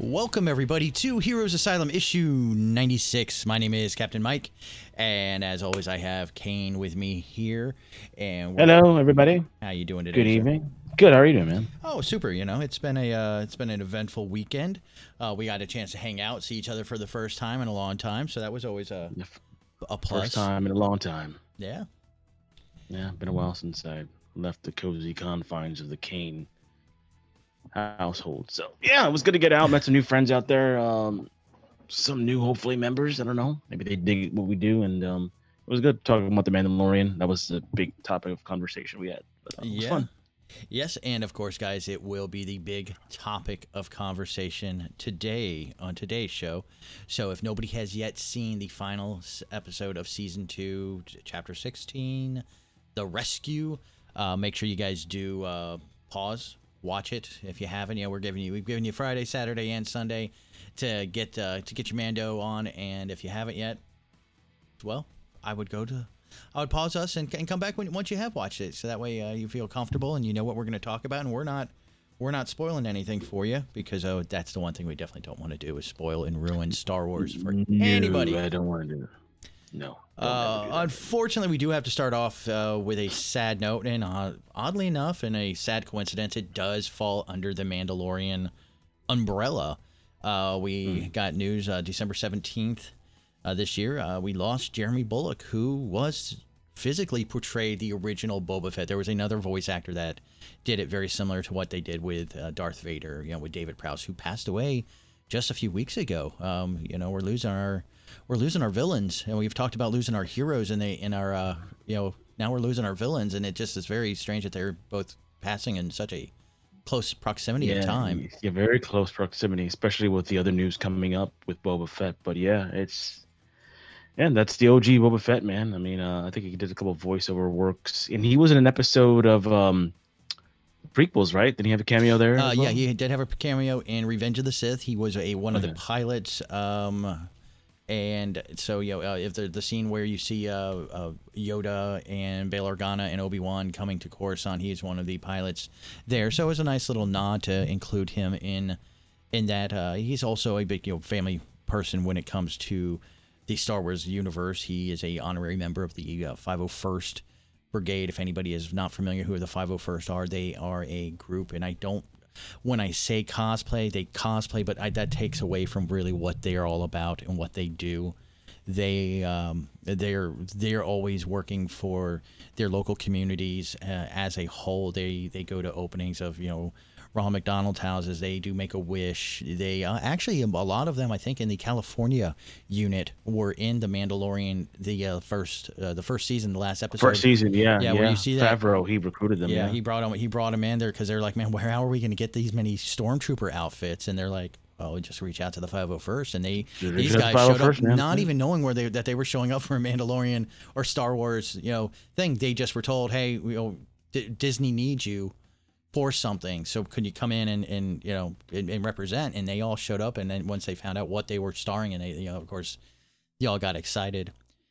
Welcome, everybody, to Heroes Asylum issue 96. My name is Captain Mike, and as always, I have Kane with me here. And hello, everybody. How you doing today? Good evening. Good. How are you doing, man? Oh, super. You know, it's been an eventful weekend. We got a chance to hang out, see each other for the first time in a long time, so that was always a plus. First time in a long time. Yeah. Yeah, been a while since I left the cozy confines of the Kane household. So yeah, it was good to get out. Met some new friends out there. Some new, hopefully, members. I don't know. Maybe they dig what we do, and it was good talking about the Mandalorian. That was a big topic of conversation we had. But, it was fun. Yes, and of course, guys, it will be the big topic of conversation today on today's show. So if nobody has yet seen the final episode of Season 2, Chapter 16, The Rescue, make sure you guys do pause, watch it if you haven't. We've given you Friday, Saturday, and Sunday to get your Mando on, and if you haven't yet, well, I would pause us and come back once you have watched it, so that way you feel comfortable and you know what we're going to talk about, and we're not spoiling anything for you, because that's the one thing we definitely don't want to do, is spoil and ruin Star Wars for anybody. I don't want to do it. No. Unfortunately, we do have to start off with a sad note, and oddly enough, in a sad coincidence, it does fall under the Mandalorian umbrella. We got news December 17th. This year, we lost Jeremy Bulloch, who was physically portrayed the original Boba Fett. There was another voice actor that did it very similar to what they did with Darth Vader, with David Prowse, who passed away just a few weeks ago. We're losing our villains, and we've talked about losing our heroes, and now we're losing our villains, and it just is very strange that they're both passing in such a close proximity of time. Yeah, very close proximity, especially with the other news coming up with Boba Fett. But yeah, that's the OG Boba Fett, man. I mean, I think he did a couple of voiceover works, and he was in an episode of prequels, right? Did he have a cameo there? Well? Yeah, he did have a cameo in Revenge of the Sith. He was one of the pilots. And so, if the scene where you see Yoda and Bail Organa and Obi-Wan coming to Coruscant, he's one of the pilots there. So it was a nice little nod to include him in that. He's also a big family person when it comes to the Star Wars universe. He is a honorary member of the 501st Brigade. If anybody is not familiar who the 501st are, they are a group, and when I say cosplay, they cosplay, but that takes away from really what they are all about and what they do. They're always working for their local communities as a whole. They go to openings of Ronald McDonald's houses. They do Make-A-Wish. They actually, a lot of them, I think, in the California unit were in the Mandalorian, the first season, the last episode. First season, yeah. Where you see that Favreau, he recruited them. Yeah, he brought them in there because they're like, man, how are we going to get these many stormtrooper outfits? And they're like, well, we just reach out to the 501st, and these guys showed up, not even knowing that they were showing up for a Mandalorian or Star Wars thing. They just were told, hey, Disney needs you for something, so could you come in and represent? And they all showed up, and then once they found out what they were starring in, they of course y'all got excited.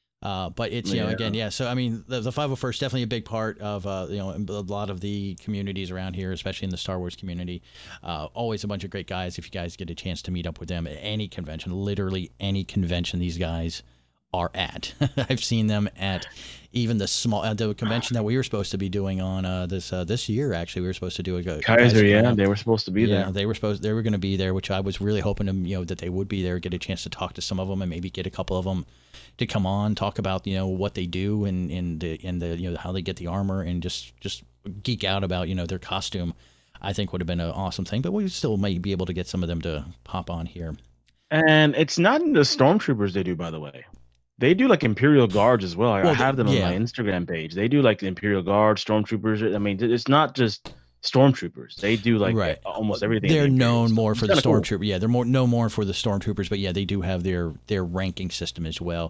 But it's so I mean the 501st is definitely a big part of a lot of the communities around here, especially in the Star Wars community. Always a bunch of great guys. If you guys get a chance to meet up with them at any convention, literally any convention these guys are at. I've seen them at even the convention that we were supposed to be doing on this year. Actually, we were supposed to do a Kaiser. Yeah, they were supposed to be there. They were going to be there, which I was really hoping to that they would be there, get a chance to talk to some of them, and maybe get a couple of them to come on, talk about what they do and the how they get the armor, and just geek out about their costume. I think would have been an awesome thing, but we still might be able to get some of them to pop on here. And it's not the stormtroopers they do, by the way. They do like Imperial Guards as well. I have them on my Instagram page. They do like the Imperial Guard, stormtroopers. I mean, it's not just stormtroopers. They do like almost everything. They're known more for the stormtroopers. Cool. Yeah, they're more for the stormtroopers, but yeah, they do have their ranking system as well.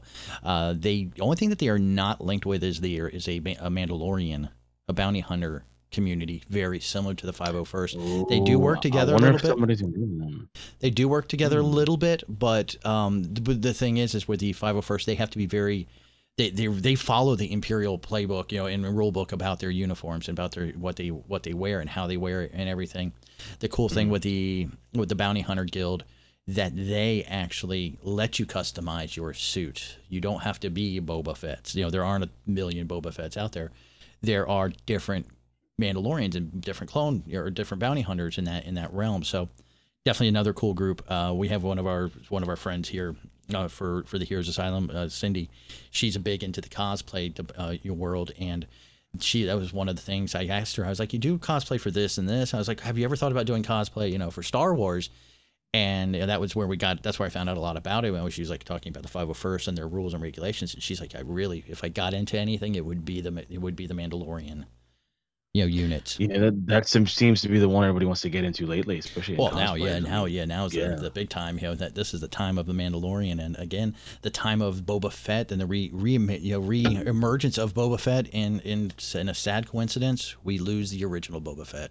The only thing that they are not linked with is a Mandalorian, a bounty hunter community, very similar to the 501st. Ooh, they do work together a little bit. They do work together a little bit, but the thing is with the 501st, they have to be very. They follow the Imperial playbook, and rule book about their uniforms and about what they wear and how they wear it and everything. The cool thing with the Bounty Hunter Guild, that they actually let you customize your suit. You don't have to be Boba Fett. You know, there aren't a million Boba Fetts out there. There are different Mandalorians and different clone or different bounty hunters in that realm. So definitely another cool group. We have one of our friends here for the Heroes Asylum, Cindy. She's a big into the cosplay world, and that was one of the things I asked her. I was like, you do cosplay for this and this? I was like, have you ever thought about doing cosplay, for Star Wars? And that was where that's where I found out a lot about it. When she was like talking about the 501st and their rules and regulations. And she's like, if I got into anything, it would be the Mandalorian, units. Yeah, that seems to be the one everybody wants to get into lately, especially. Well, now's the big time. That this is the time of the Mandalorian, and again, the time of Boba Fett, and the re-emergence of Boba Fett. In a sad coincidence, we lose the original Boba Fett.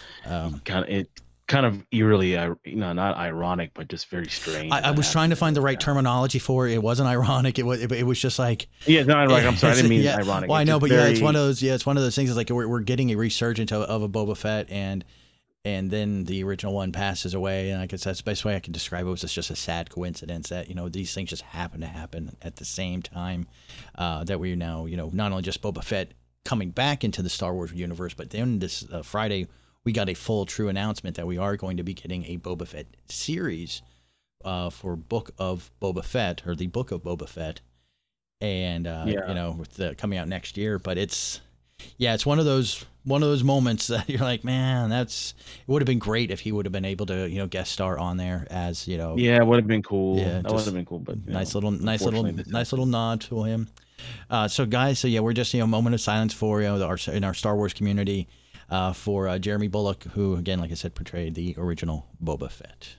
Kind of eerily, not ironic, but just very strange. I was trying to find the right terminology for it. It wasn't ironic. It was just like, yeah, not ironic. I'm sorry, I didn't mean ironic. Well, I know, but it's one of those. Yeah, it's one of those things. It's like we're getting a resurgence of a Boba Fett, and then the original one passes away. And I guess that's the best way I can describe it. Was just a sad coincidence that these things just happen to happen at the same time. That we now not only just Boba Fett coming back into the Star Wars universe, but then this Friday, we got a full true announcement that we are going to be getting a Boba Fett series for Book of Boba Fett, or the Book of Boba Fett, and with coming out next year. But it's one of those moments that you're like, man, it would have been great if he would have been able to guest star on there as Yeah, it would have been cool. Yeah, that would have been cool. But nice little nod to him. So guys, we're just moment of silence for in our Star Wars community. For Jeremy Bulloch, who, again, like I said, portrayed the original Boba Fett.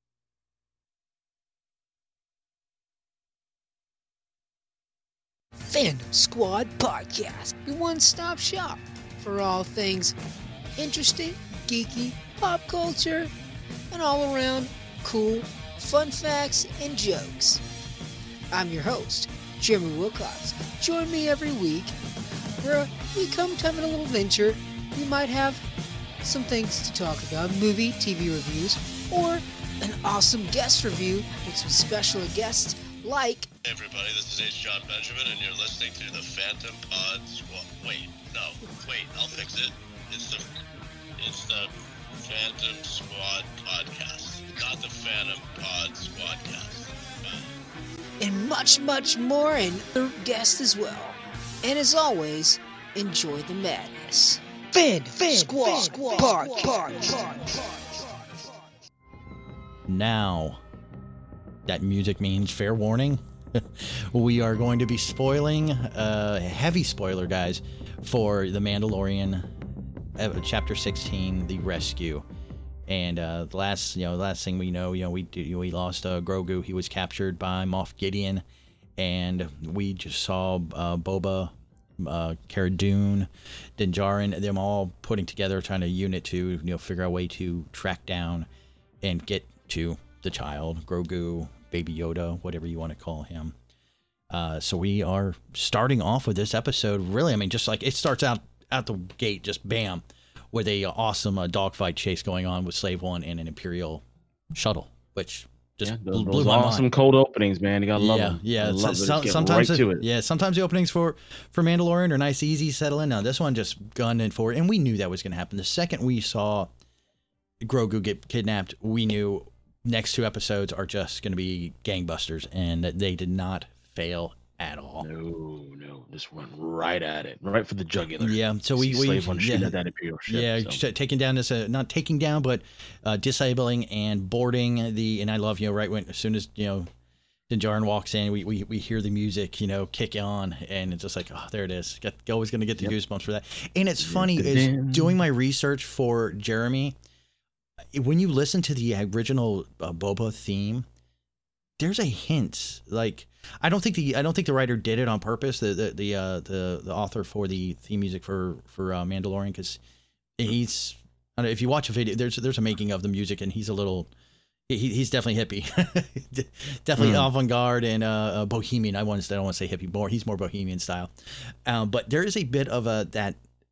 Fandom Squad Podcast, your one-stop shop for all things interesting, geeky, pop culture, and all around cool, fun facts and jokes. I'm your host, Jeremy Wilcox. Join me every week where we come to have a little venture. We might have some things to talk about, movie, TV reviews, or an awesome guest review with some special guests like... Hey everybody, this is H. John Benjamin, and you're listening to the Phantom Pod Squad. I'll fix it. It's the Phantom Squad Podcast, not the Phantom Pod Squadcast. And much, much more, and other guests as well. And as always, enjoy the madness. Squad. Now, that music means fair warning. We are going to be spoiling, heavy spoiler, guys, for The Mandalorian, Chapter 16, The Rescue. And the last thing we know, we lost Grogu. He was captured by Moff Gideon, and we just saw Boba, Cara Dune, Din Djarin, them all putting together, trying to unit to figure out a way to track down and get to the child, Grogu, Baby Yoda, whatever you want to call him. So we are starting off with this episode. Really, just like it starts out the gate, just bam, with a awesome dogfight chase going on with Slave One and an Imperial shuttle, which just blew my mind. Awesome cold openings, man. You gotta love them. Yeah. Sometimes the openings for Mandalorian are nice, easy, settle in. Now this one just gunned in forward, and we knew that was going to happen. The second we saw Grogu get kidnapped, we knew next two episodes are just going to be gangbusters, and that they did not fail at all. No, just went right at it, right for the jugular. Yeah, so we Slave One shooting at that Imperial ship. Yeah, taking down this, not taking down, but disabling and boarding the. And I love right when as soon as Din Djarin walks in, we hear the music kick on, and it's just like, oh, there it is. Always going to get the goosebumps for that. And it's funny is doing my research for Jeremy. When you listen to the original Boba theme, there's a hint. Like I don't think the writer did it on purpose. The author for the theme music for Mandalorian, because he's, I don't know, if you watch a video, there's a making of the music, and he's a little. He's definitely hippie, definitely avant-garde and bohemian. I don't want to say hippie more. He's more bohemian style, but there is a bit of that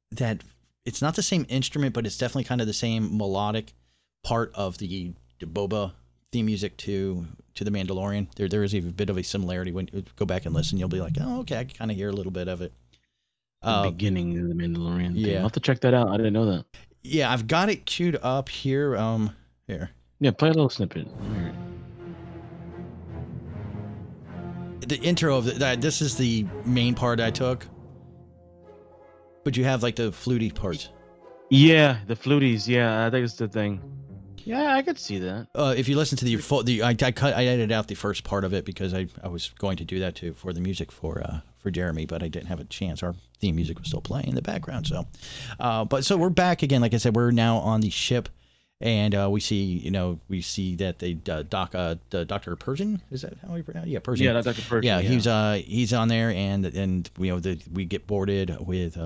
it's not the same instrument, but it's definitely kind of the same melodic part of the Boba theme music to The Mandalorian. There is a bit of a similarity. When you go back and listen, you'll be like, oh, okay, I can kind of hear a little bit of it. The beginning of The Mandalorian. Yeah. I'll have to check that out. I didn't know that. Yeah, I've got it queued up here. Here. Yeah, play a little snippet. The intro of this is the main part I took. But you have like the fluty parts. Yeah, the fluties. Yeah, I think it's the thing. Yeah, I could see that. If you listen to I edited out the first part of it because I was going to do that too for the music for Jeremy, but I didn't have a chance. Our theme music was still playing in the background. So, so we're back again. Like I said, we're now on the ship, and we see that they Dr. Pershing, is that how we pronounce it? Yeah, Pershing. Yeah, Dr. Pershing. Yeah, he's on there, and we get boarded with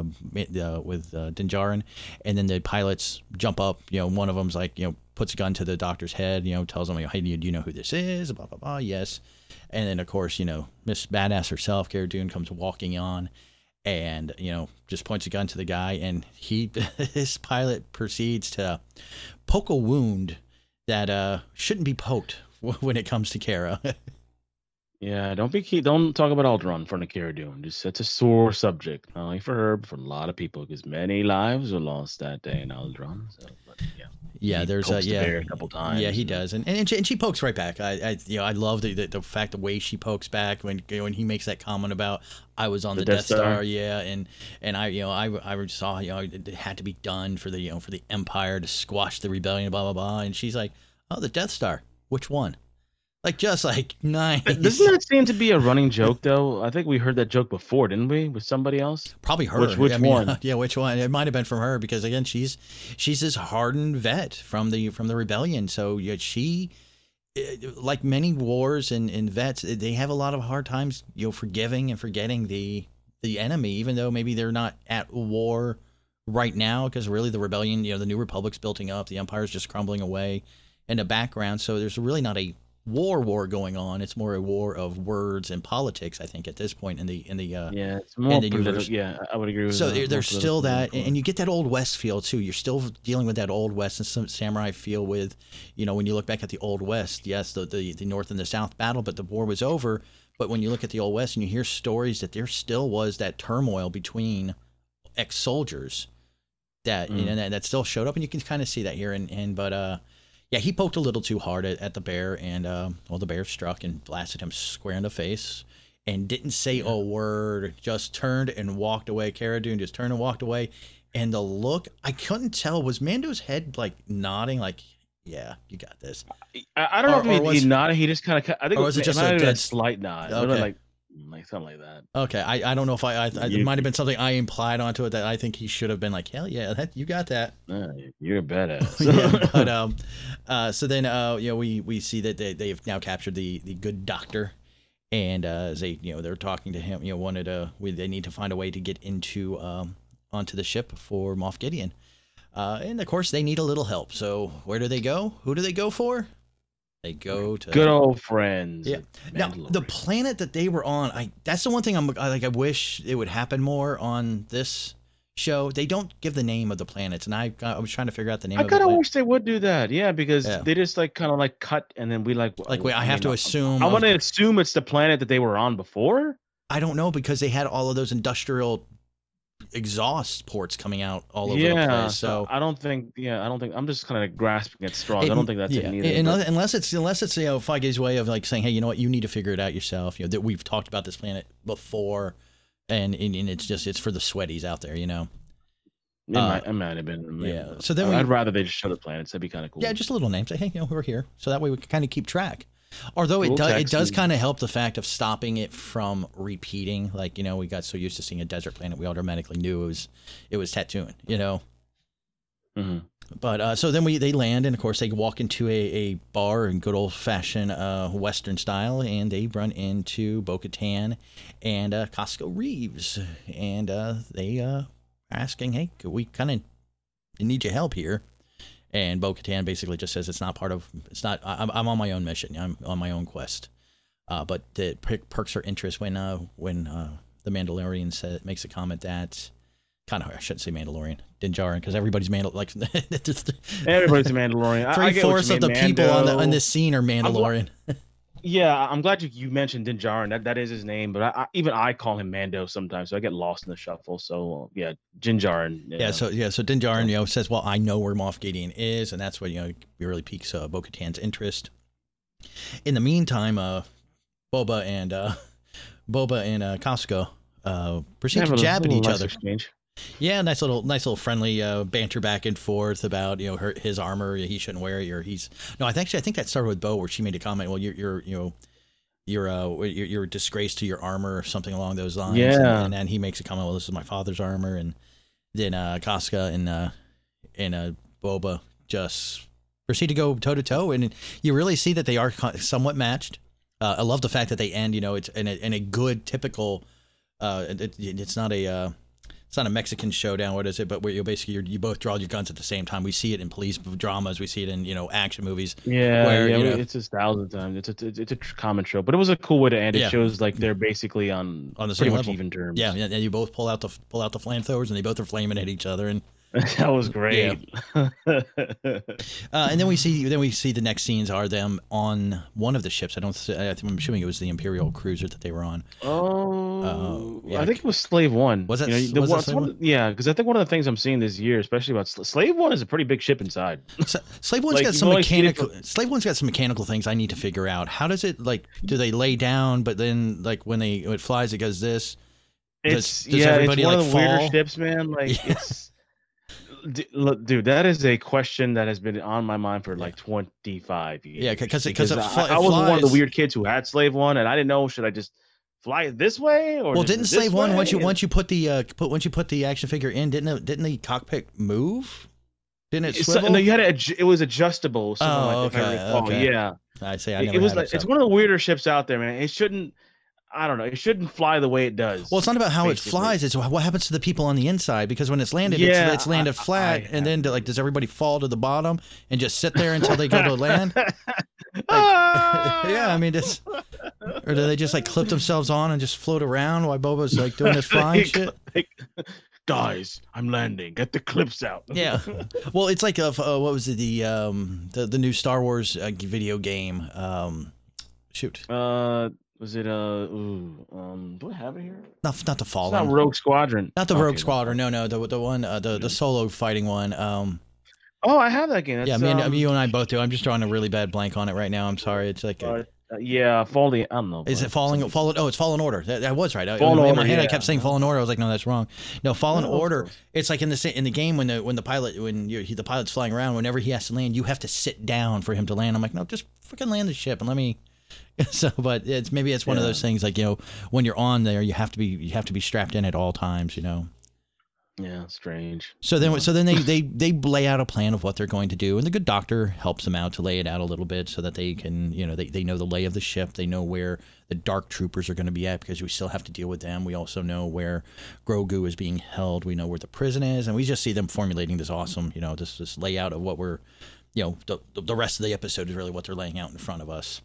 Din Djarin, and then the pilots jump up. One of them's like puts a gun to the doctor's head. Tells him, hey, do you know who this is? Blah blah blah. Yes, and then of course Miss Badass herself, Cara Dune, comes walking on. And just points a gun to the guy, and this pilot proceeds to poke a wound that shouldn't be poked when it comes to Cara. Yeah, don't talk about Alderaan in front of Cara Dune. It's a sore subject, not only for her, but for a lot of people, because many lives were lost that day in Alderaan. So, but yeah, there's the bear a couple times. Yeah, he does, and she pokes right back. I love the fact the way she pokes back when he makes that comment about I was on the Death Star. Yeah, and I saw it had to be done for the Empire to squash the rebellion, blah blah blah, and she's like, oh, the Death Star, which one? Just nice. Doesn't that seem to be a running joke, though? I think we heard that joke before, didn't we? With somebody else? Probably her. Which one? Yeah, which one? It might have been from her because again, she's this hardened vet from the rebellion. So she, like many wars and vets, they have a lot of hard times, forgiving and forgetting the enemy, even though maybe they're not at war right now. Because really, the rebellion, the New Republic's building up, the Empire's just crumbling away in the background. So there's really not a war going on. It's more a war of words and politics, I think, at this point in the it's more political. Yeah, I would agree with that. So there's still that, and you get that Old West feel too. You're still dealing with that Old West and some samurai feel with, when you look back at the Old West. Yes, the North and the South battle, but the war was over. But when you look at the Old West and you hear stories that there still was that turmoil between ex-soldiers that that still showed up, and you can kind of see that here. Yeah, he poked a little too hard at the bear, and the bear struck and blasted him square in the face, and didn't say a word. Just turned and walked away. Cara Dune just turned and walked away, and the look, I couldn't tell, was Mando's head nodding, yeah, you got this. I don't know if he nodded. He just kind of. I think was it just a dead slight nod. Okay. Like something like that. Okay, I don't know if it might have been something I implied onto it that I think he should have been like, hell yeah, you got that. You're a badass. Yeah, but so then we see that they've now captured the good doctor, and as they're talking to him, they need to find a way to get onto the ship for Moff Gideon, and of course they need a little help. So where do they go? Who do they go for? They go to good old friends. Yeah. Now the planet that they were on, that's the one thing I wish it would happen more on this show. They don't give the name of the planets, and I was trying to figure out the name. I kind of wish they would do that. Yeah, because they just kind of cut, and then we wait. I have to assume. I want to assume it's the planet that they were on before. I don't know because they had all of those industrial exhaust ports coming out all over the place. So I don't think I'm just kind of grasping at straws. I don't think that's it either. Unless it's Feige's way of saying, hey, you know what, you need to figure it out yourself. That we've talked about this planet before, and it's for the sweaties out there. It might have been. Yeah. So then I'd rather they just show the planets. That'd be kind of cool. Yeah, just a little name. Say, hey, we're here. So that way we can kind of keep track. Although it does kind of help the fact of stopping it from repeating. We got so used to seeing a desert planet, we automatically knew it was Tatooine. Mm-hmm. But so then they land, and of course they walk into a bar in good old fashioned Western style, and they run into Bo-Katan and Costco Reeves, and they asking, hey, could we kind of need your help here? And Bo-Katan basically just says I'm on my own mission. I'm on my own quest. But it perks her interest when the Mandalorian makes a comment that kind of, I shouldn't say Mandalorian, Din Djarin, because everybody's everybody's a Mandalorian. 3/4 of the people on this scene are Mandalorian. I'm glad you mentioned Din Djarin. That is his name, but I call him Mando sometimes, so I get lost in the shuffle. So Din Djarin. So Din Djarin, says, well, I know where Moff Gideon is, and that's what really piques Bo-Katan's interest. In the meantime, Boba and Costco proceed to jab at each other. Exchange. Yeah, nice little friendly banter back and forth about his armor, he shouldn't wear it, or I think that started with Bo, where she made a comment. Well, you're a disgrace to your armor, or something along those lines. Yeah, and then he makes a comment. Well, this is my father's armor, and then Casca and Boba just proceed to go toe to toe, and you really see that they are somewhat matched. I love the fact that they end. It's in a good typical. It's not a. It's not a Mexican showdown. What is it? But where you both draw your guns at the same time. We see it in police dramas. We see it in action movies. It's just thousands of times. It's a common trope, but it was a cool way to end. It shows like they're basically on the same level. Even terms. Yeah, and you both pull out the flamethrowers, and they both are flaming at each other, and that was great. Yeah. And then we see the next scenes are them on one of the ships. I'm assuming it was the Imperial cruiser that they were on. I think it was Slave One. Was it? Slave One? Yeah, because I think one of the things I'm seeing this year, especially about Slave One, is a pretty big ship inside. Slave One's got some mechanical. Slave One's got some mechanical things I need to figure out. How does it do they lay down, but then when it flies, it goes this? Does everybody, it's one of the weirder ships, man. It's. Dude, that is a question that has been on my mind for 25 years. Yeah, because I was one of the weird kids who had Slave One, and I didn't know, should I just fly it this way or didn't Slave One once you put the action figure in, didn't the cockpit move? Didn't it swivel? No, you had it was adjustable. If I recall. Okay. Yeah, I say it's one of the weirder ships out there, man. It shouldn't. I don't know. It shouldn't fly the way it does. Well, it's not about how it flies. It's what happens to the people on the inside. Because when it's landed, it's landed flat, and then does everybody fall to the bottom and just sit there until they go to land? Yeah, I mean, or do they just clip themselves on and just float around while Boba's doing this flying shit? Guys, I'm landing. Get the clips out. Yeah. Well, it's like what was it? The new Star Wars video game. Shoot. Was it do I have it here? Not the Fallen. It's not Rogue Squadron. Not the Rogue Squadron. No. The one the solo fighting one. I have that game. That's, you and I both do. I'm just drawing a really bad blank on it right now. I'm sorry. It's like Fallen. I don't know. Is it Fallen? Oh, it's Fallen Order. That was right. In my head, I kept saying Fallen Order. I was like, no, that's wrong. No, Fallen Order. It's like in the game when the pilot's flying around. Whenever he has to land, you have to sit down for him to land. I'm like, no, just freaking land the ship and let me. So, but it's one of those things when you're on there, you have to be strapped in at all times. Yeah, strange. So then they lay out a plan of what they're going to do, and the good doctor helps them out to lay it out a little bit so that they can they know the lay of the ship. They know where the dark troopers are going to be at because we still have to deal with them. We also know where Grogu is being held. We know where the prison is, and we just see them formulating this awesome this layout of what we're the rest of the episode is really what they're laying out in front of us.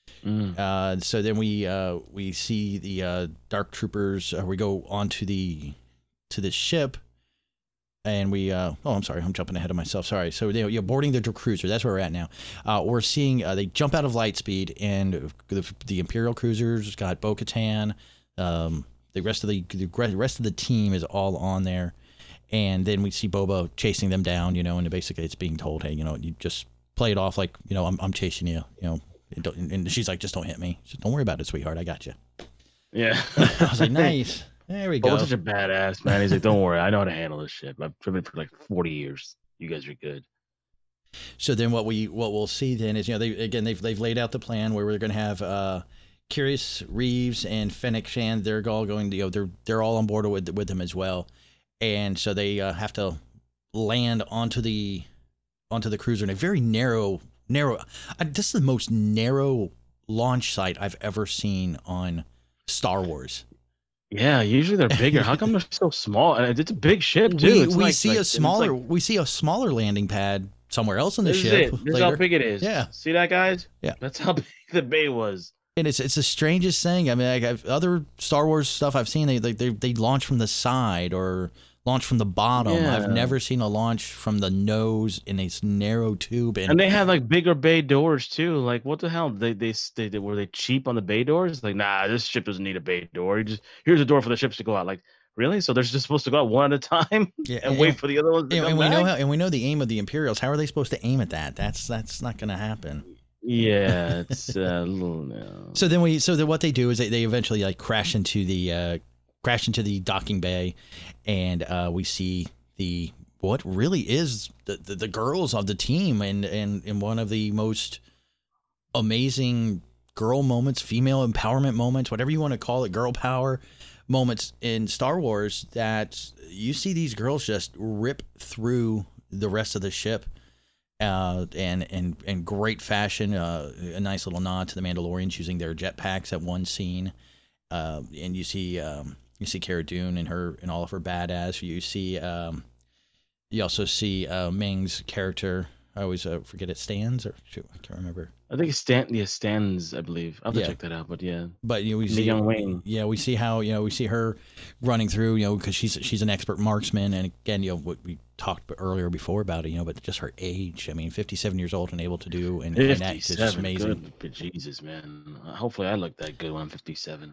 So then we see the dark troopers. We go onto the ship, and we I'm sorry, I'm jumping ahead of myself. Sorry. So you're boarding the cruiser. That's where we're at now. We're seeing they jump out of light speed, and the Imperial cruisers got Bo-Katan. The rest of the team is all on there, and then we see Boba chasing them down. And basically it's being told, hey, you just play it off like I'm chasing you. And she's like, just don't hit me. Just don't worry about it, sweetheart. I got you. Yeah. I was like, nice. There we go. Such a badass, man. He's like, don't worry. I know how to handle this shit. I've driven for 40 years. You guys are good. So then what we'll see then is, they've laid out the plan where we're going to have Curious, Reeves, and Fennec Shand. They're all going to, they're all on board with them as well. And so they have to land onto the cruiser in a very narrow. This is the most narrow launch site I've ever seen on Star Wars. Yeah, usually they're bigger. How come they're so small? And it's a big ship too. We see a smaller landing pad somewhere else on the ship. This is how big it is. Yeah, see that, guys? Yeah, that's how big the bay was. And it's the strangest thing. I mean, other Star Wars stuff I've seen, they launch from the side or launch from the bottom. Yeah. I've never seen a launch from the nose in a narrow tube. And they had like bigger bay doors too. Like what the hell? They were they cheap on the bay doors? Like nah, this ship doesn't need a bay door. Here's a door for the ships to go out. Like really? So they're just supposed to go out one at a time and wait for the other ones to come back? We know the aim of the Imperials. How are they supposed to aim at that? That's not going to happen. Yeah, it's a little. No. So then what they do is they eventually like crash into the docking bay, and we see what really is the girls of the team, and one of the most amazing girl moments, female empowerment moments, whatever you want to call it, girl power moments in Star Wars, that you see these girls just rip through the rest of the ship, and great fashion. A nice little nod to the Mandalorians using their jetpacks at one scene, and you see Cara Dune and all of her badass. You also see Ming's character. I always forget it. Stans or shoot, I can't remember. I think it's Stans, I believe. I'll have to check that out. But yeah. But we see young Wayne. Yeah, we see how we see her running through. Because she's an expert marksman, and again, what we talked earlier before about it. But just her age. I mean, 57 years old and able to do and act is just amazing. Good. Jesus, man. Hopefully, I look that good when I'm 57.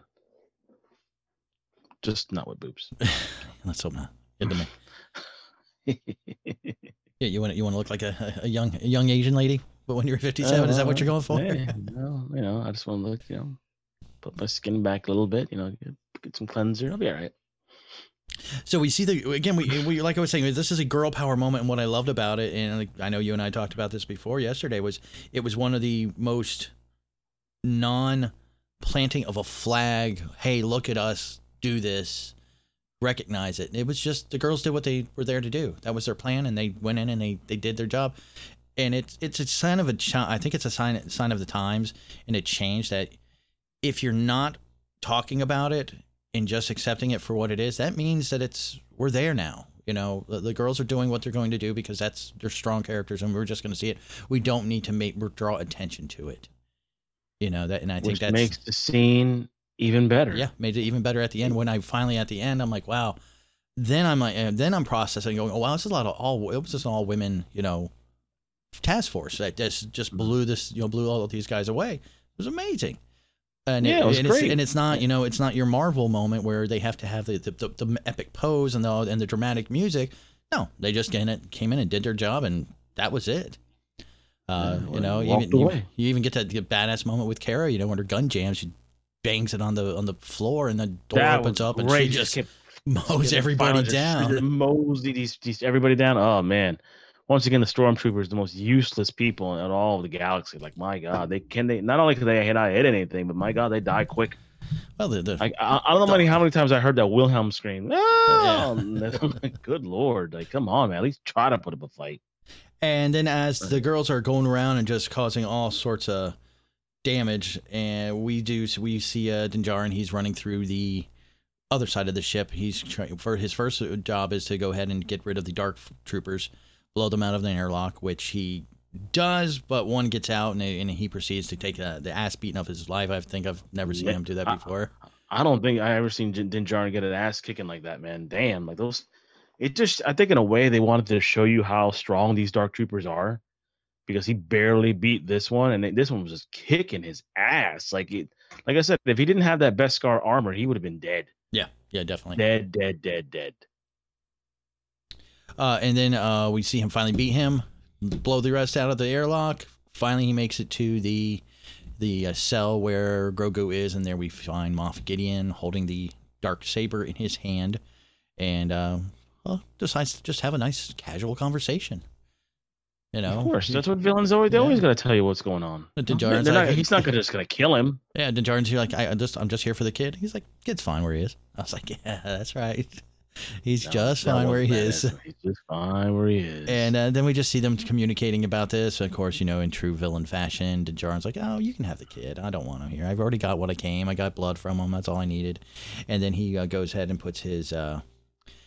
Just not with boobs. Let's hope not. Good to me. Yeah, you want to look like a young Asian lady, but when you're 57, is that what you're going for? Yeah, no, I just want to look, put my skin back a little bit, get some cleanser. I'll be all right. So we see we like I was saying, this is a girl power moment, and what I loved about it, and I know you and I talked about this before yesterday, was it was one of the most non-planting of a flag. Hey, look at us, do this. Recognize it. It was just the girls did what they were there to do. That was their plan, and they went in and they did their job. And it's a sign of I think it's a sign of the times and a change, that if you're not talking about it and just accepting it for what it is, that means that we're there now. The girls are doing what they're going to do because they're strong characters, and we're just going to see it. We don't need to draw attention to it. That, and I think that makes the scene even better. Yeah, made it even better at the end. When I finally at the end, I'm like, wow. Then I'm processing, going, oh wow, this is it was just an all women, task force that just blew all these guys away. It was amazing. And it was great. It's not, it's not your Marvel moment where they have to have the epic pose and the dramatic music. No, they just came in and did their job, and that was it. You even get that badass moment with Cara, when her gun jams, she bangs it on the floor, and the door opens up, and she just mows everybody down. Mows everybody down. Oh man! Once again, the stormtroopers, the most useless people in all of the galaxy. Like my God, they not only can they not hit anything, but my God, they die quick. Well, I don't know how many times I heard that Wilhelm scream. Oh, yeah. Good Lord! Like, come on, man. At least try to put up a fight. And then as the girls are going around and just causing all sorts of damage, and we see Din Djarin. He's running through the other side of the ship. His first job is to go ahead and get rid of the dark troopers, blow them out of the airlock, which he does, but one gets out, and he proceeds to take the ass beating of his life. I think I've never seen him do that before. I don't think I ever seen Din Djarin get an ass kicking like that, man. Damn, like those. I think in a way they wanted to show you how strong these dark troopers are, because he barely beat this one, and this one was just kicking his ass. Like I said, if he didn't have that Beskar armor, he would have been dead. Yeah, definitely. Dead. And then we see him finally beat him, blow the rest out of the airlock. Finally, he makes it to the cell where Grogu is, and there we find Moff Gideon holding the dark saber in his hand, and decides to just have a nice casual conversation. Of course, that's what villains always got to tell you what's going on. He's not just gonna kill him. Yeah, Din Djarin's like, I'm just here for the kid. He's like, kid's fine where he is. I was like, yeah, that's right. He's just fine where he is. He's just fine where he is. And then we just see them communicating about this. Of course, in true villain fashion, Din Djarin's like, oh, you can have the kid. I don't want him here. I've already got what I came. I got blood from him. That's all I needed. And then he goes ahead and puts his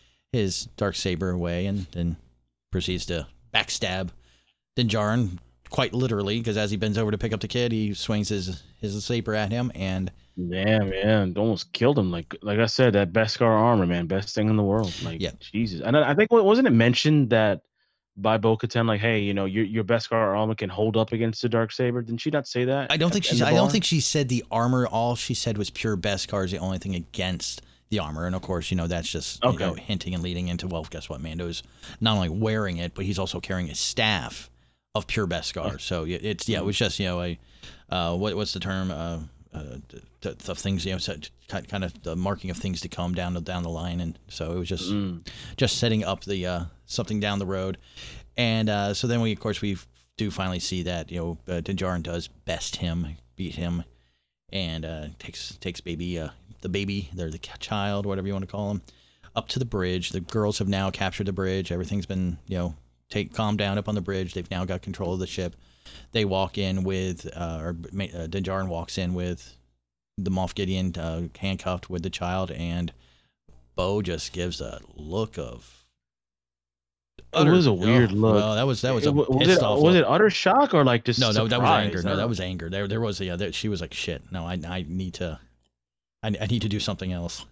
dark saber away, and then proceeds to backstab Din Djarin, quite literally, because as he bends over to pick up the kid, he swings his saber at him, and yeah, man, almost killed him. Like I said, that Beskar armor, man, best thing in the world. Like, Jesus. And I think wasn't it mentioned that by Bo-Katan, like, hey, your Beskar armor can hold up against the Darksaber? Didn't she not say that? I don't think she said the armor. All she said was pure Beskar is the only thing against the armor, and of course, that's just hinting and leading into, well, guess what? Mando's not only wearing it, but he's also carrying a staff of pure Beskar. So it was just what's the term? The things, kind of the marking of things to come down the line, and so it was just setting up the something down the road, and so then we do finally see that Din Djarin does beat him, and takes the child, whatever you want to call him, up to the bridge. The girls have now captured the bridge. Everything's been calmed down up on the bridge. They've now got control of the ship. They walk in with, Din Djarin walks in with the Moff Gideon handcuffed with the child, and Bo just gives a look of. It was a weird look. Well, that was a pissed off look. Was it utter shock or like just no? Surprise? That was anger. No, that was anger. There was she was like, shit. No, I need to do something else.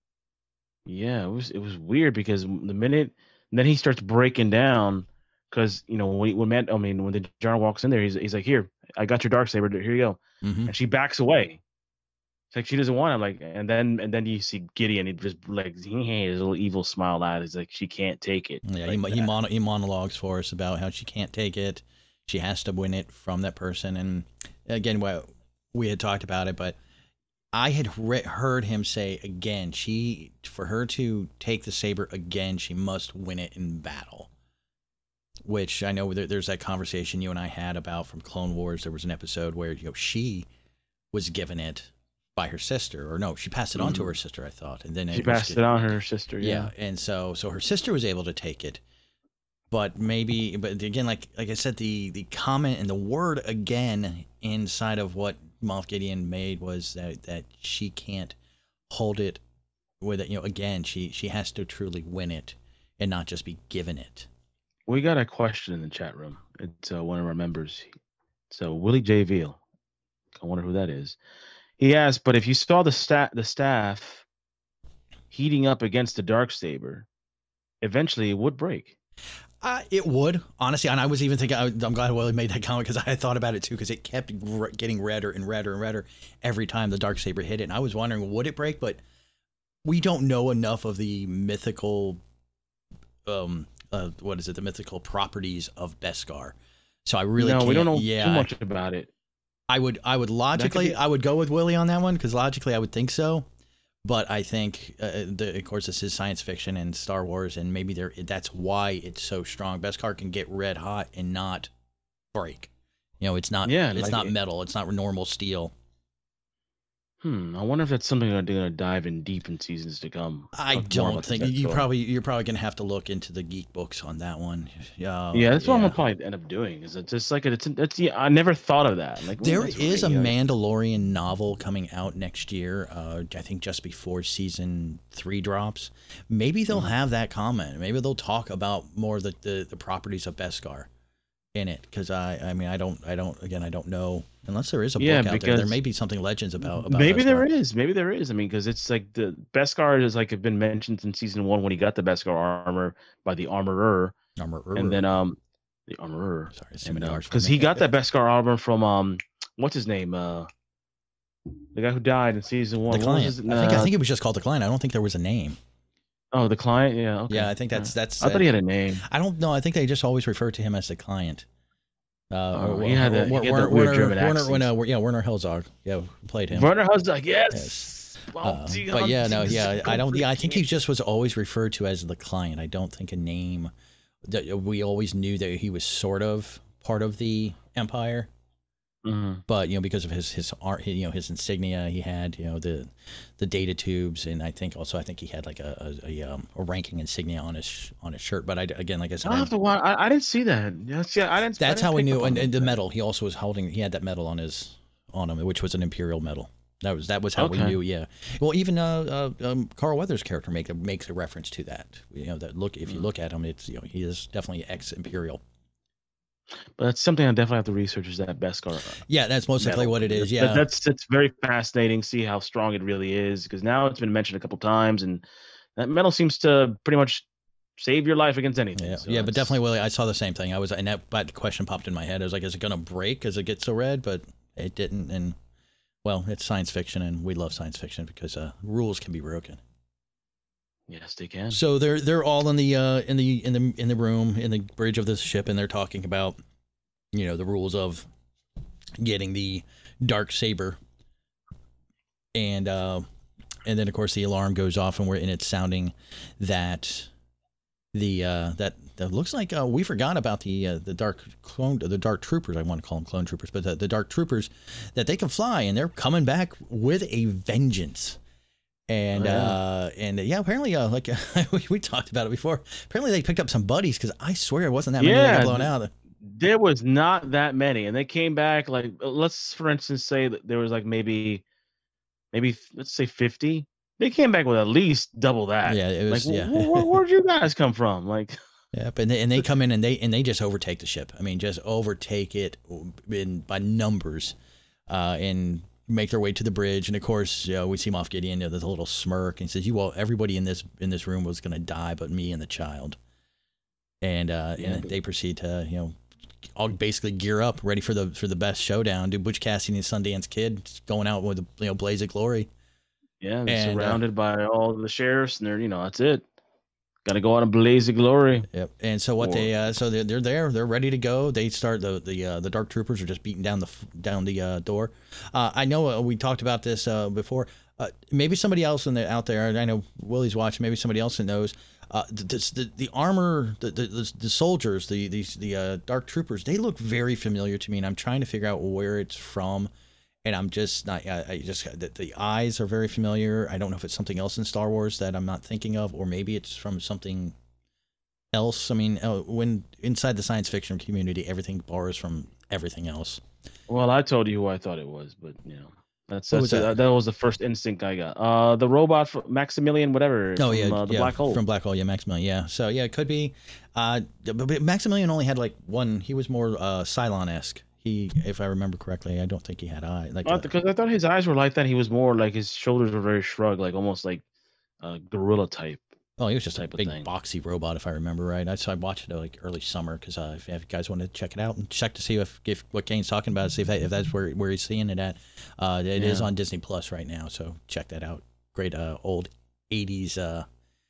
Yeah, it was weird because the minute then he starts breaking down. Because when the Djarin walks in there, he's like, "Here, I got your Darksaber. Here you go," and she backs away. It's like she doesn't want him. Like, and then you see Gideon. He just his little evil smile out. He's like, she can't take it. Yeah, like he monologues for us about how she can't take it. She has to win it from that person. And again, we had talked about it, but I had heard him say again, for her to take the saber again, she must win it in battle. Which I know there's that conversation you and I had about from Clone Wars. There was an episode where she was given it by her sister, or no, she passed it on to her sister, I thought, and then she passed it on to her sister. Yeah, and so her sister was able to take it, but again, like I said, the comment and the word again inside of what Moff Gideon made was that she can't hold it with it. Again, she has to truly win it and not just be given it. We got a question in the chat room. It's one of our members. So Willie J. Veal. I wonder who that is. He asked, but if you saw the staff heating up against the Darksaber, eventually it would break. It would, honestly. And I was even thinking, I'm glad Willie made that comment because I thought about it too, because it kept getting redder and redder and redder every time the Darksaber hit it. And I was wondering, would it break? But we don't know enough of the mythical the mythical properties of Beskar. So I really can't. We don't know too much about it. I would logically, I would go with Willie on that one because logically I would think so. But I think, of course, this is science fiction and Star Wars, and maybe that's why it's so strong. Beskar can get red hot and not break. It's not. Yeah, it's not metal. It's not normal steel. I wonder if that's something they're going to dive in deep in seasons to come. I don't think you're probably going to have to look into the geek books on that one. Yeah, that's what I'm going to probably end up doing. Is it's just like I never thought of that. Like there is a Mandalorian novel coming out next year. I think just before season 3 drops. Maybe they'll have that comment. Maybe they'll talk about more of the properties of Beskar in it, because I don't know, unless there is a book out there. There may be something Legends about maybe Beskar. there is. I mean, because it's like the Beskar is like been mentioned in season 1 when he got the Beskar armor by the Armorer, and then the Armorer. Sorry, because he got that Beskar armor from what's his name, the guy who died in season 1. The Client. I think it was just called the Client. I don't think there was a name. Oh, the Client. Yeah. Okay. Yeah, I think that's. I thought he had a name. I don't know. I think they just always refer to him as the Client. He had the weird German accent. Werner Herzog. Yeah, played him. Werner Herzog. Yes. But I think he just was always referred to as the Client. I don't think a name. We always knew that he was sort of part of the Empire. Mm-hmm. But because of his art, his insignia, he had the data tubes, and I think he had like a ranking insignia on his shirt. But like I said, I didn't see that. I didn't. That's how we knew. And the medal, he also was holding. He had that medal on him, which was an Imperial medal. That was how we knew. Yeah. Well, even Carl Weathers' character makes a reference to that. That look. If you look at him, it's he is definitely ex-Imperial. But that's something I definitely have to research. Is that Beskar? Yeah, that's most likely what it is. Yeah, that's very fascinating. See how strong it really is, because now it's been mentioned a couple times, and that metal seems to pretty much save your life against anything. Yeah, so yeah, but definitely, Willie, I saw the same thing. And that question popped in my head. I was like, is it going to break as it gets so red? But it didn't. And well, it's science fiction, and we love science fiction because rules can be broken. Yes, they can. So they're all in the room in the bridge of this ship, and they're talking about, the rules of getting the dark saber, and then of course the alarm goes off, and it's sounding that that looks like we forgot about the dark troopers. I want to call them clone troopers, but the dark troopers, that they can fly, and they're coming back with a vengeance. And apparently, like we talked about it before. Apparently, they picked up some buddies, because I swear it wasn't that many that got blown out. There was not that many, and they came back. Like, let's for instance say that there was like maybe let's say 50. They came back with at least double that. Yeah, it was. Like, where'd you guys come from? Like, yep, and they come in and they just overtake the ship. I mean, just overtake it by numbers, and make their way to the bridge. And of course, we see Moff Gideon. There's a little smirk, and he says, everybody in this room was going to die, but me and the child." And they proceed to all basically gear up, ready for the best showdown. Do Butch Cassidy and Sundance Kid going out with a blaze of glory. Yeah, they're surrounded by all the sheriffs, and they're that's it. Got to go out and blaze of glory. Yep. And so they're there. They're ready to go. They start the dark troopers are just beating down the door. I know we talked about this before. Maybe somebody else out there. I know Willie's watching. Maybe somebody else that knows. The armor, the soldiers, the dark troopers. They look very familiar to me, and I'm trying to figure out where it's from. And I'm just not. The eyes are very familiar. I don't know if it's something else in Star Wars that I'm not thinking of, or maybe it's from something else. I mean, when inside the science fiction community, everything borrows from everything else. Well, I told you who I thought it was, but that was the first instinct I got. The robot from Maximilian, whatever. The Black Hole. From Black Hole, yeah, Maximilian, yeah. So yeah, it could be. But Maximilian only had like one. He was more Cylon-esque. If I remember correctly, I don't think he had eyes. Because I thought his eyes were like that. He was more like his shoulders were very shrugged, like almost like a gorilla type. Oh, he was just a big boxy robot, if I remember right. I watched it like early summer because if you guys want to check it out and check to see if what Kane's talking about, see if that's where he's seeing it at. It is on Disney Plus right now, so check that out. Great old 80s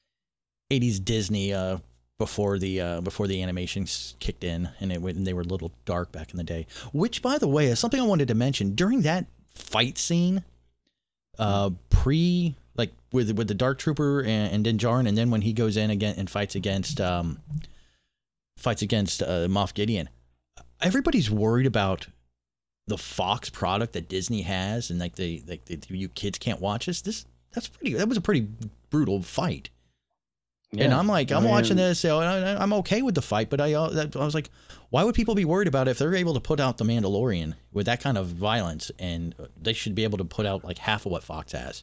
Disney. Before the animations kicked in, and they were a little dark back in the day. Which, by the way, is something I wanted to mention during that fight scene, with the Dark Trooper and Din Djarin, and then when he goes in again and fights against Moff Gideon. Everybody's worried about the Fox product that Disney has, and you kids can't watch this. That was a pretty brutal fight. Yeah, and I'm like, I'm watching this, so I'm okay with the fight, but I was like, why would people be worried about it if they're able to put out The Mandalorian with that kind of violence, and they should be able to put out like half of what Fox has?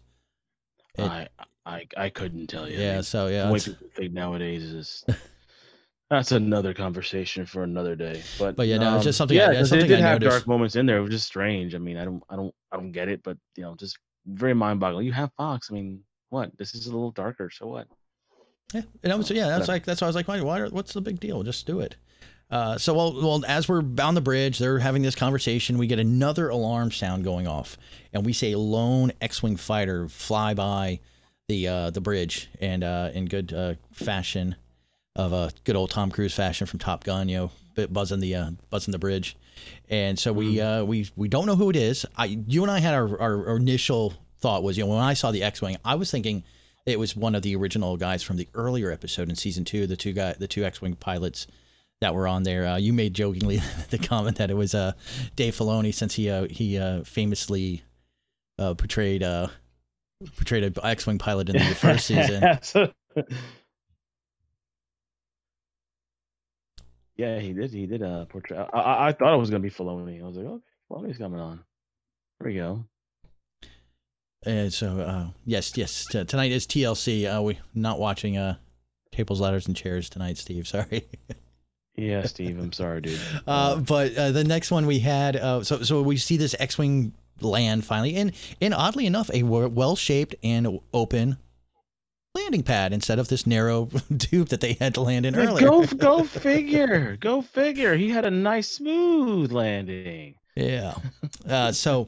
I couldn't tell you. Yeah, the way people think nowadays is that's another conversation for another day. But yeah, no, it's just something. Yeah, because it did have dark moments in there. It was just strange. I mean, I don't get it, but just very mind-boggling. You have Fox. I mean, what? This is a little darker, so what? Yeah, and that's why I was like, what's the big deal? Just do it. So as we're on the bridge, they're having this conversation. We get another alarm sound going off, and we see a lone X-wing fighter fly by the bridge, and in good fashion of good old Tom Cruise fashion from Top Gun, buzzing the bridge, and so we don't know who it is. You and I had our initial thought was, when I saw the X-wing, I was thinking it was one of the original guys from the earlier episode in season 2, the two X-wing pilots that were on there. You made jokingly the comment that it was Dave Filoni, since he famously portrayed an X-wing pilot in the first season. Yeah, he did portray. I thought it was gonna be Filoni. I was like, okay, Filoni's coming on. There we go. And so, yes. Tonight is TLC. We not watching Tables, Ladders, and Chairs tonight, Steve. Sorry. Yeah, Steve, I'm sorry, dude. But the next one we had, so we see this X-Wing land finally, and oddly enough, a well-shaped and open landing pad instead of this narrow tube that they had to land in earlier. Go figure. Go figure. He had a nice smooth landing. Yeah. So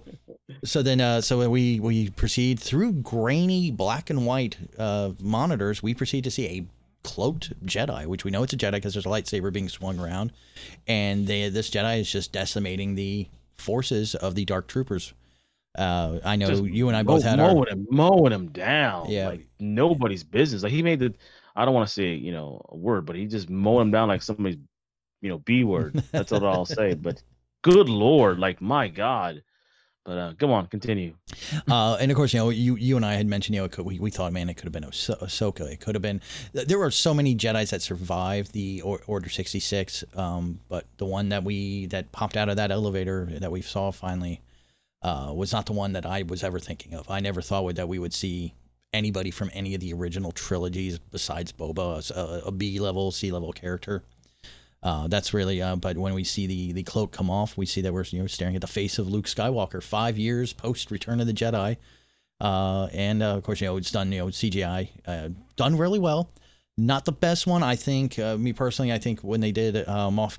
we proceed through grainy black and white monitors. We proceed to see a cloaked Jedi, which we know it's a Jedi because there's a lightsaber being swung around, and this Jedi is just decimating the forces of the Dark Troopers. I know you and I both had mowing him down. Yeah, like nobody's business. Like he made I don't want to say a word, but he just mowed him down like somebody's B word. That's all I'll say. But good Lord, like my God. But come on, continue. And of course, you and I had mentioned, we thought, man, it could have been Ahsoka. It could have been. There were so many Jedis that survived the Order 66, but the one that popped out of that elevator that we saw finally was not the one that I was ever thinking of. I never thought that we would see anybody from any of the original trilogies besides Boba, a B-level, C-level character. That's really, but when we see the cloak come off, we see that we're staring at the face of Luke Skywalker 5 years post Return of the Jedi, and of course it's done CGI, done really well. Not the best one, I think. Me personally, I think when they did Grand Moff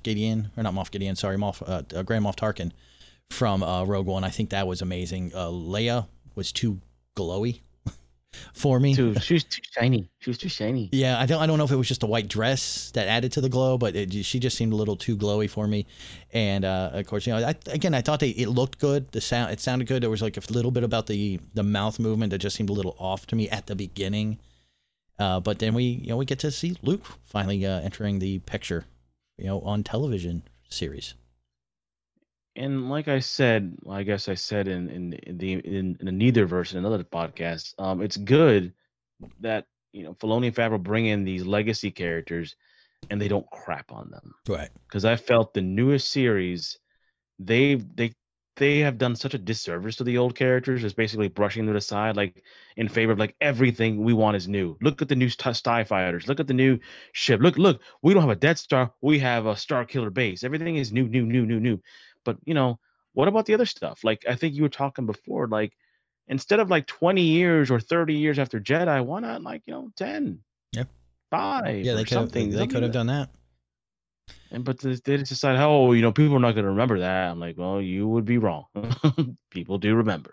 Tarkin from Rogue One, I think that was amazing. Leia was too glowy for me. She was too shiny. She was too shiny. Yeah, I don't know if it was just a white dress that added to the glow, but she just seemed a little too glowy for me. And of course, I thought it looked good. It sounded good. There was like a little bit about the mouth movement that just seemed a little off to me at the beginning. But then we get to see Luke finally entering the picture, on television series. And like I said, I guess I said in the Neitherverse in another podcast, it's good that Filoni and Favreau bring in these legacy characters, and they don't crap on them. Right. Because I felt the newest series, they have done such a disservice to the old characters, just basically brushing them aside, like in favor of like everything we want is new. Look at the new TIE fighters. Look at the new ship. Look. We don't have a Death Star. We have a Star Killer base. Everything is new. But what about the other stuff? Like I think you were talking before, like instead of like 20 years or 30 years after Jedi, why not 10? Yeah. 5. Yeah, they could have done that. But they just decide, people are not going to remember that. I'm like, well, you would be wrong. People do remember.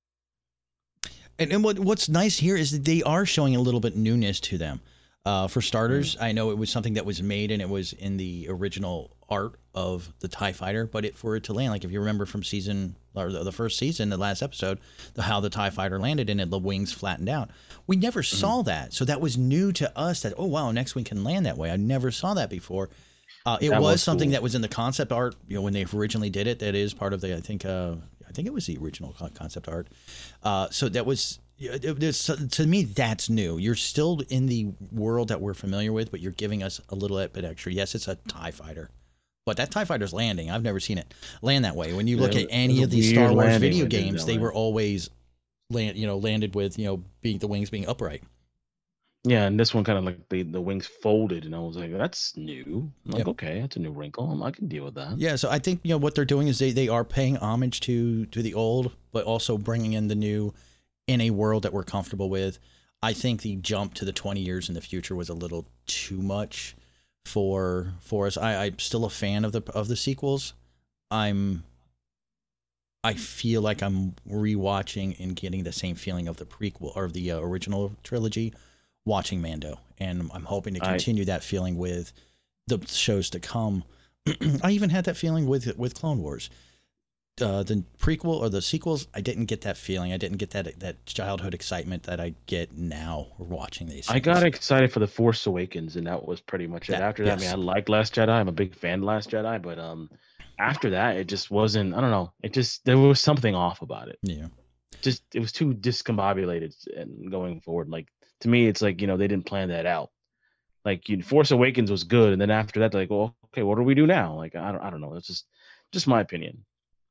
And what's nice here is that they are showing a little bit newness to them. For starters, I know it was something that was made and it was in the original art of the TIE Fighter, but for it to land, like if you remember from the first season, the last episode, how the TIE Fighter landed and the wings flattened out. We never saw that. So that was new to us that, oh, wow, next wing can land that way. I never saw that before. It was something cool. That was in the concept art, when they originally did it. That is part of the, I think it was the original concept art. So that was, to me, that's new. You're still in the world that we're familiar with, but you're giving us a little bit extra. Yes, it's a TIE Fighter, but that TIE Fighter's landing. I've never seen it land that way. When you look at any of these Star Wars video games, they were always landed with, being the wings being upright. Yeah, and this one kind of like the wings folded, and I was like, that's new. I'm like, okay, that's a new wrinkle. I can deal with that. Yeah, so I think what they're doing is they are paying homage to the old, but also bringing in the new in a world that we're comfortable with. I think the jump to the 20 years in the future was a little too much for us. I'm still a fan of the sequels. I feel like I'm rewatching and getting the same feeling of the prequel or the original trilogy. Watching Mando, and I'm hoping to continue that feeling with the shows to come. I even had that feeling with Clone Wars. The prequel or the sequels, I didn't get that feeling. I didn't get that childhood excitement that I get now watching these things. I got excited for The Force Awakens, and that was pretty much it. After that, I like Last Jedi. I'm a big fan of Last Jedi, but after that, it just wasn't. I don't know. There was something off about it. Yeah. It was too discombobulated and going forward. Like, to me, it's like, they didn't plan that out. Like, Force Awakens was good, and then after that, they're like, well, okay, what do we do now? Like, I don't know. It's just my opinion.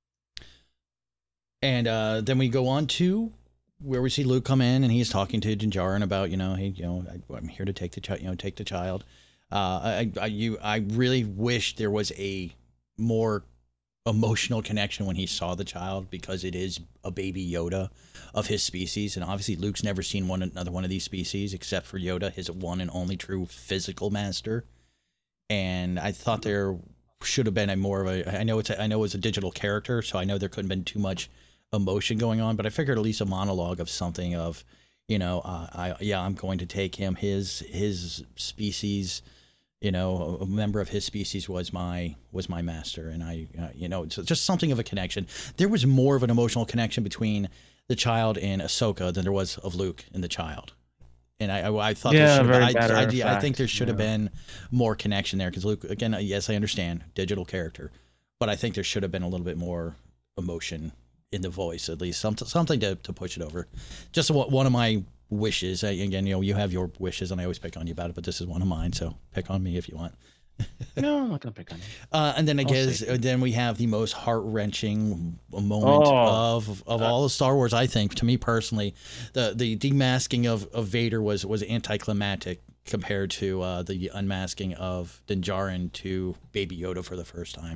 And then we go on to where we see Luke come in, and he's talking to Din Djarin about, hey, I'm here to take the child. I really wish there was a more emotional connection when he saw the child, because it is a baby Yoda of his species, and obviously Luke's never seen another one of these species except for Yoda, his one and only true physical master. And I thought there should have been a more of a. I know it's a digital character, so I know there couldn't have been too much emotion going on, but I figured at least a monologue of something of, I'm going to take him. His species, a member of his species was my master, and it's just something of a connection. There was more of an emotional connection between the child and Ahsoka than there was of Luke and the child. And I thought I think there should have been more connection there, because Luke, again, yes, I understand digital character, but I think there should have been a little bit more emotion in the voice, at least something to push it over. Just one of my wishes. Again, you have your wishes, and I always pick on you about it, but this is one of mine, so pick on me if you want. No, I'm not gonna pick on you. And then I guess then we have the most heart-wrenching moment of all of Star Wars. I think, to me personally, the demasking of Vader was anticlimactic compared to the unmasking of Din Djarin to Baby Yoda for the first time.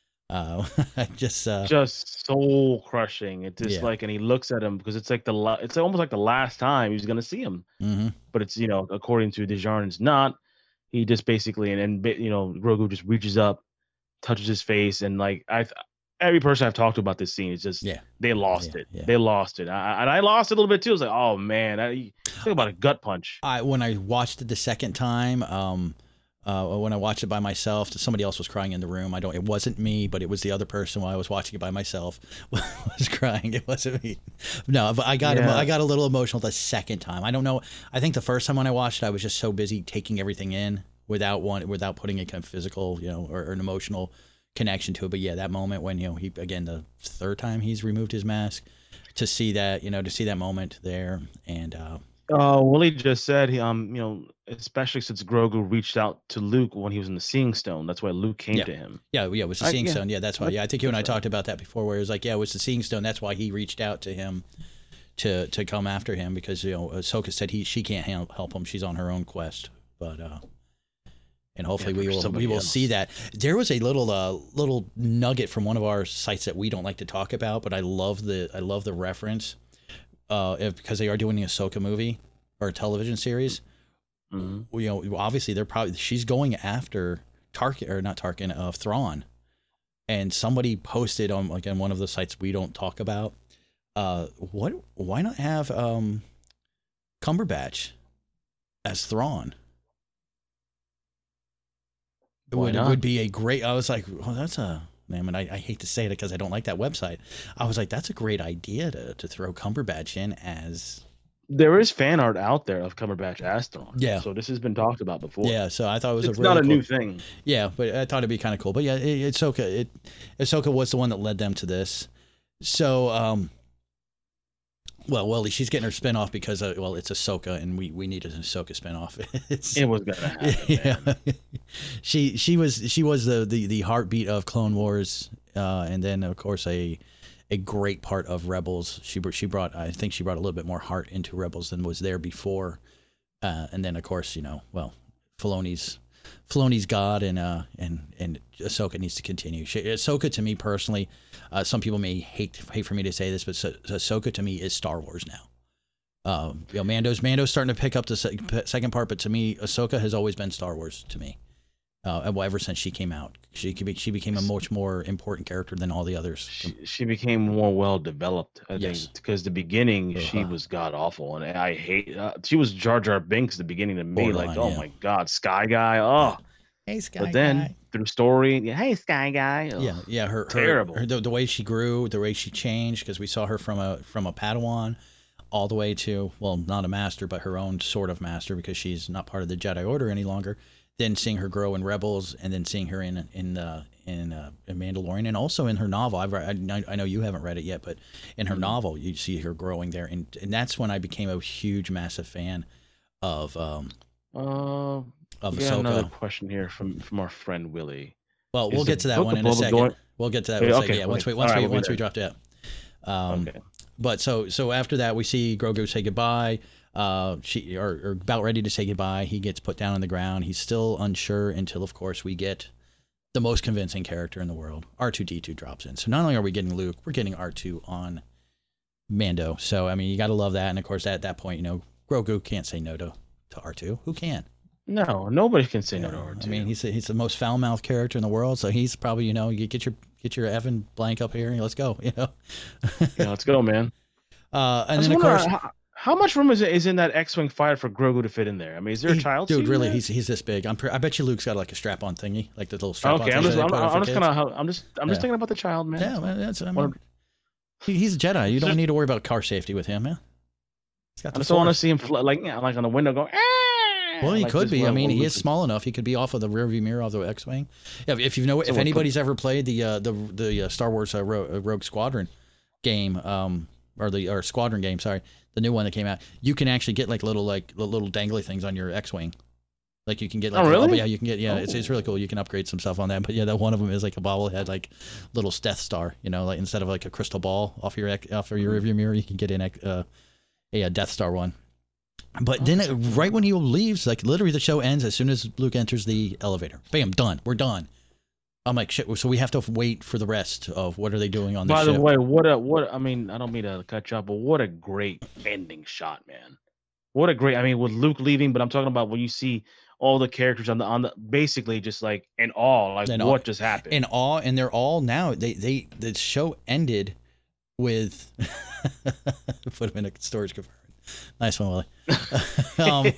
Just soul crushing. It's just like, and he looks at him, because it's like it's almost like the last time he's gonna see him. Mm-hmm. But it's according to Din Djarin, it's not. He just basically and Grogu just reaches up, touches his face, and like every person I've talked to about this scene, it's just they lost it. They lost it. I lost it a little bit too. I was like, oh man, think about a gut punch. When I watched it the second time, when I watched it by myself, somebody else was crying in the room. It wasn't me, but it was the other person while I was watching it by myself was crying. It wasn't me. No, but I got a little emotional the second time. I don't know. I think the first time when I watched it, I was just so busy taking everything in without putting a kind of physical, or an emotional connection to it. But yeah, that moment when, he, again, the third time he's removed his mask, to see that moment there. And, Willie just said, especially since Grogu reached out to Luke when he was in the Seeing Stone. That's why Luke came to him. Yeah, it was the Seeing Stone. Yeah, that's why. Yeah, I think you and I talked about that before, where it was like, it was the Seeing Stone. That's why he reached out to him to come after him, because Ahsoka said she can't help him. She's on her own quest. But and hopefully we will see that. There was a little nugget from one of our sites that we don't like to talk about, but I love the reference. Because they are doing the Ahsoka movie or a television series. Mm-hmm. Obviously she's going after Thrawn, and somebody posted on one of the sites we don't talk about. Why not have Cumberbatch as Thrawn? It would be a great. I was like, well, that's a. And I hate to say it because I don't like that website. I was like, that's a great idea to throw Cumberbatch in as. There is fan art out there of Cumberbatch as Thrawn. Yeah. So this has been talked about before. Yeah. So I thought it was it's not a new thing. Yeah, but I thought it'd be kind of cool. But yeah, Ahsoka was the one that led them to this. So, well, she's getting her spinoff because it's Ahsoka, and we need an Ahsoka spinoff. It was gonna happen. Yeah. she was the heartbeat of Clone Wars, and then of course a great part of Rebels. She brought a little bit more heart into Rebels than was there before, and then of course Filoni's God, and Ahsoka needs to continue. Ahsoka, to me personally, some people may hate for me to say this, but Ahsoka to me is Star Wars now. Mando's starting to pick up the second part, but to me, Ahsoka has always been Star Wars to me. Ever since she came out, she became a much more important character than all the others. She became more well developed, I think, because the beginning she was god awful, and I hate. She was Jar Jar Binks at the beginning to me, borderline, like, my god, Sky Guy, oh, hey Sky Guy. But then Guy. Through story, hey Sky Guy, her terrible. The way she grew, the way she changed, because we saw her from a Padawan all the way to, well, not a master, but her own sort of master, because she's not part of the Jedi Order any longer. Then seeing her grow in Rebels, and then seeing her in Mandalorian, and also in her novel. I know you haven't read it yet, but in her novel, you see her growing there, and that's when I became a huge, massive fan of Ahsoka. Another question here from our friend Willie. Well, we'll get to that one in a second. We'll get to that. Okay. Yeah, once we dropped it. Okay. But so after that, we see Grogu say goodbye. She are about ready to say goodbye. He gets put down on the ground. He's still unsure until, of course, we get the most convincing character in the world. R2-D2 drops in. So not only are we getting Luke, we're getting R2 on Mando. So, I mean, you got to love that. And, of course, at that point, Grogu can't say no to R2. Who can? No, nobody can say no to R2. I mean, he's the most foul-mouthed character in the world. So he's probably, you get your Evan blank up here and let's go, Yeah, let's go, man. And then, of course... How much room is in that X-wing fighter for Grogu to fit in there? I mean, is there a child seat? Dude, really, he's this big. I bet you Luke's got like a strap-on thingy, like the little strap-on. Okay, I'm just thinking about the child, man. Yeah, man, he's a Jedi. You don't need to worry about car safety with him, man. I just don't want to see him like on the window going. Well, he could be. I mean, he is small enough. He could be off of the rearview mirror of the X-wing. Yeah, if anybody's ever played the Star Wars Rogue Squadron game, or Squadron game, sorry. The new one that came out, you can actually get little dangly things on your X-wing. Like you can get really? You can get it's really cool. You can upgrade some stuff on that. But yeah, that one of them is like a bobblehead, like little Death Star. Like instead of like a crystal ball off your rearview mirror, you can get in a Death Star one. But then right when he leaves, like literally the show ends as soon as Luke enters the elevator. Bam, done. We're done. I'm like, shit, so we have to wait for the rest of what are they doing on this ship. By the way, I mean, I don't mean to cut you off, but what a great ending shot, man. I mean, with Luke leaving, but I'm talking about when you see all the characters on the basically just like in awe, like what just happened. In awe, and they're all now, the show ended with, put him in a storage compartment. Nice one, Willie.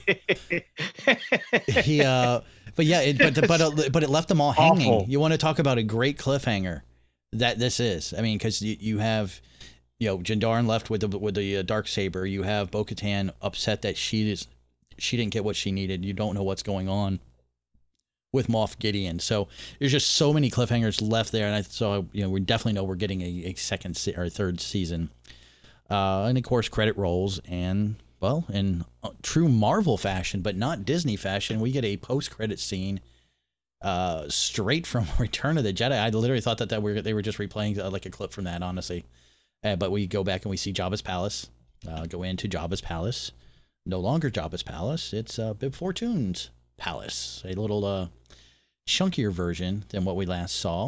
But yeah, but it left them all hanging. Awful. You want to talk about a great cliffhanger that this is? I mean, because you have, Jindarin left with the Darksaber. You have Bo-Katan upset that she didn't get what she needed. You don't know what's going on with Moff Gideon. So there's just so many cliffhangers left there, and we definitely know we're getting a second or third season. And of course, credit rolls, and well, in true Marvel fashion, but not Disney fashion, we get a post-credit scene straight from Return of the Jedi. I literally thought that they were just replaying like a clip from that, honestly. But we go back and we see Jabba's palace. Go into Jabba's palace. No longer Jabba's palace. It's Bib Fortune's palace. A little chunkier version than what we last saw.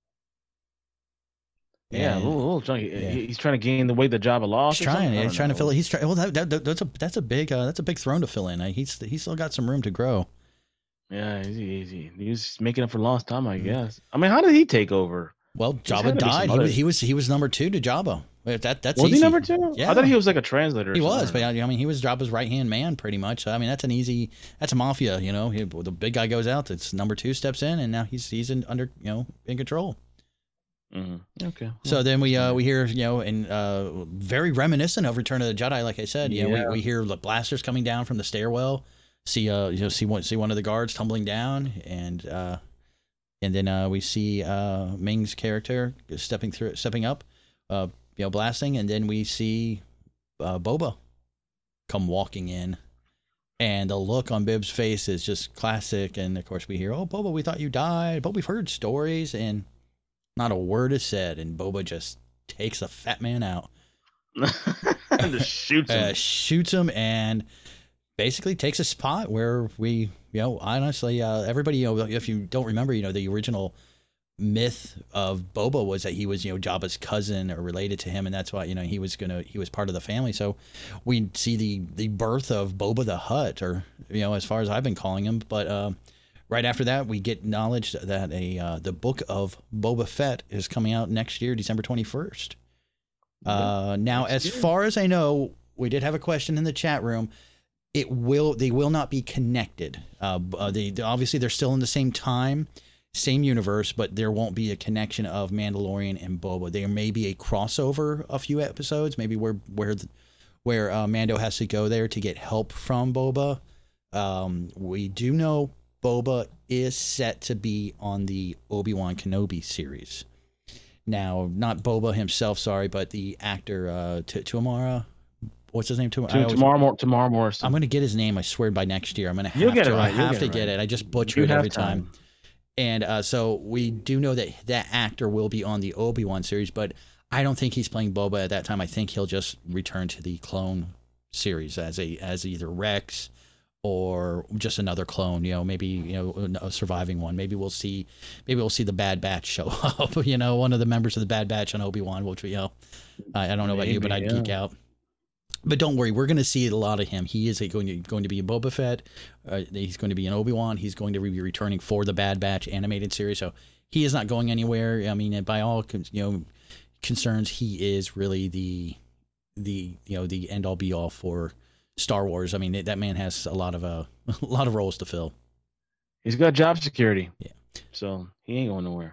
Yeah, a little chunky. Yeah. He's trying to gain the weight that Jabba lost. He's trying to fill it. He's trying. Well, that's a big throne to fill in. He's still got some room to grow. Yeah, he's making up for lost time, I guess. I mean, how did he take over? Well, Jabba died. He was number 2 to Jabba. That's was easy. He number 2? Yeah. I thought he was like a translator. He was, but I mean, he was Jabba's right hand man, pretty much. So, I mean, that's a mafia. The big guy goes out. It's number 2 steps in, and now he's in control. Mm-hmm. Okay. So then we hear and very reminiscent of Return of the Jedi, like I said. We hear the blasters coming down from the stairwell. See one of the guards tumbling down, and then we see Ming's character stepping up, blasting, and then we see Boba come walking in, and the look on Bib's face is just classic. And of course we hear, "Oh, Boba, we thought you died," but we've heard stories, and not a word is said, and Boba just takes a fat man out. And just shoots him, and basically takes a spot where we, honestly, everybody, if you don't remember, the original myth of Boba was that he was, Jabba's cousin or related to him, and that's why, he was part of the family. So we see the birth of Boba the Hutt, or, as far as I've been calling him, but right after that, we get knowledge that the book of Boba Fett is coming out next year, December 21st. Now, as far as I know, we did have a question in the chat room. They will not be connected. Obviously, they're still in the same time, same universe, but there won't be a connection of Mandalorian and Boba. There may be a crossover, a few episodes, maybe where Mando has to go there to get help from Boba. We do know Boba is set to be on the Obi-Wan Kenobi series. Now, not Boba himself, sorry, but the actor Tamara. What's his name? Tamara Morrison. I'm going to get his name, I swear, by next year. I'm going to have to. I have to get it. I just butcher it every time. And so we do know that actor will be on the Obi-Wan series, but I don't think he's playing Boba at that time. I think he'll just return to the clone series as either Rex or just another clone, maybe a surviving one. Maybe we'll see the Bad Batch show up, one of the members of the Bad Batch on Obi-Wan, which I don't know about you, but I'd geek out. But don't worry, we're going to see a lot of him. He is going to be in Boba Fett. He's going to be in Obi-Wan. He's going to be returning for the Bad Batch animated series. So he is not going anywhere. I mean, by all concerns, he is really the end all be all for Star Wars. I mean, that man has a lot of roles to fill. He's got job security. Yeah. So he ain't going nowhere.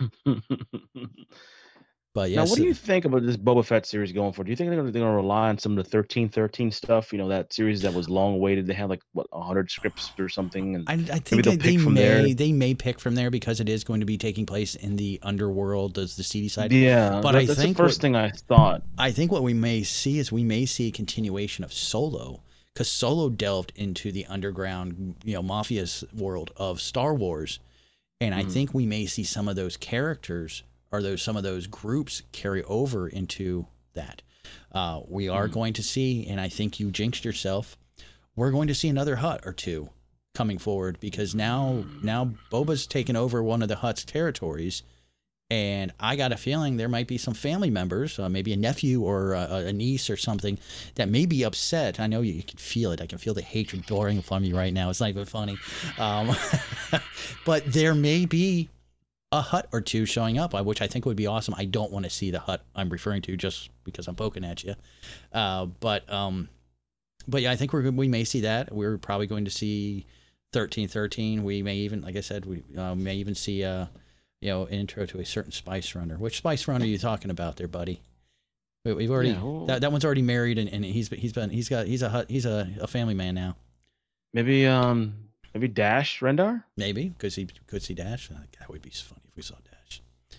But now, what do you think about this Boba Fett series going forward? Do you think they're going to rely on some of the 1313 stuff? That series that was long awaited. They had 100 scripts or something. And I think they may pick from there because it is going to be taking place in the underworld, the seedy side. Yeah, but that's the first thing I thought. I think what we may see is a continuation of Solo, because Solo delved into the underground, mafia's world of Star Wars, and I think we may see some of those characters. Some of those groups carry over into that. We are going to see, and I think you jinxed yourself, we're going to see another Hutt or two coming forward, because now Boba's taken over one of the Hutt's territories, and I got a feeling there might be some family members, maybe a nephew or a niece or something, that may be upset. I know you can feel it. I can feel the hatred pouring from you right now. It's not even funny. But there may be a Hutt or two showing up, which I think would be awesome. I don't want to see the Hutt I'm referring to just because I'm poking at you. But yeah, I think we may see that. We're probably going to see 1313. We may even, like I said, we may even see an intro to a certain Spice Runner. Which Spice Runner are you talking about there, buddy? We've already that one's already married, and he's a family man now. Maybe Dash Rendar? Maybe, because he could see Dash. That would be funny if we saw Dash.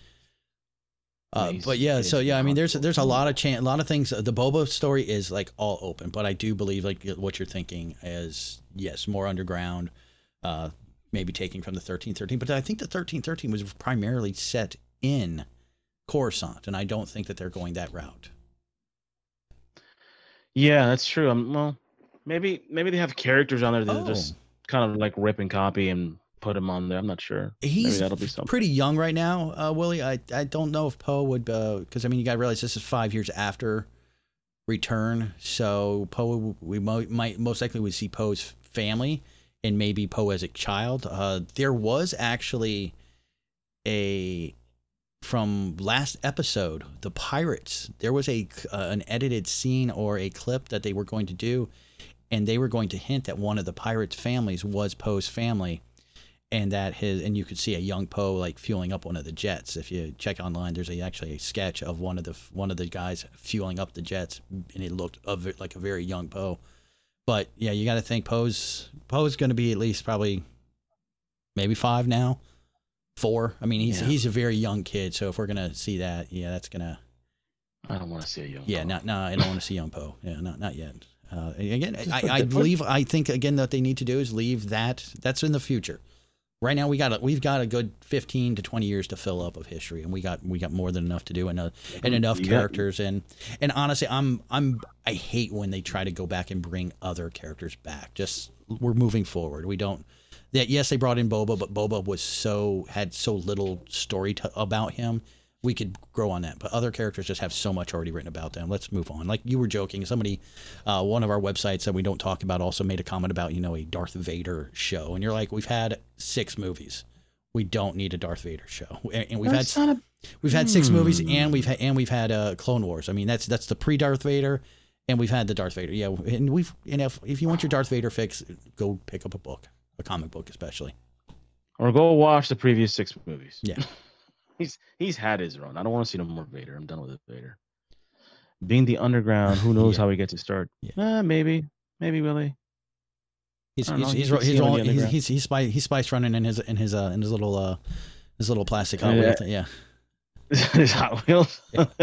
But yeah, so yeah, I mean, there's a lot of things. The Boba story is all open, but I do believe what you're thinking is, yes, more underground, maybe taking from the 1313. But I think the 1313 was primarily set in Coruscant, and I don't think that they're going that route. Yeah, that's true. Well, maybe they have characters on there that just kind of rip and copy and put him on there. I'm not sure. Maybe that'll be something. Pretty young right now, Willie. I don't know if Poe would, because I mean, you got to realize this is 5 years after Return, so Poe, we might most likely would see Poe's family and maybe Poe as a child. There was actually from last episode, the Pirates, there was an edited scene or a clip that they were going to do, and they were going to hint that one of the Pirates' families was Poe's family, and and you could see a young Poe fueling up one of the jets. If you check online, there's actually a sketch of one of the guys fueling up the jets, and it looked like a very young Poe. But yeah, you got to think Poe's going to be at least probably maybe 5 now, 4. I mean, he's a very young kid, so if we're gonna see that, yeah, that's gonna. I don't want to see a young. Yeah, Poe. I don't want to see young Poe. Yeah, not yet. Again, I think again that they need to do is leave that. That's in the future. Right now, we've got a good 15 to 20 years to fill up of history, and we got more than enough to do, and enough characters. And honestly, I hate when they try to go back and bring other characters back. Just we're moving forward. We don't. Yes, they brought in Boba, but Boba had so little story about him. We could grow on that, but other characters just have so much already written about them. Let's move on. Like you were joking, somebody, one of our websites that we don't talk about also made a comment about, a Darth Vader show. And you're like, we've had 6 movies. We don't need a Darth Vader show. And we've had 6 movies, and we've had Clone Wars. I mean, that's the pre-Darth Vader, and we've had the Darth Vader. Yeah. And if you want your Darth Vader fix, go pick up a book, a comic book, especially. Or go watch the previous 6 movies. Yeah. He's had his run. I don't want to see no more Vader. I'm done with it, Vader. Being the underground, who knows how he gets to start? Yeah. Maybe Willie. He's spice running in his little plastic Hot Wheel thing. Yeah. His Hot Wheels.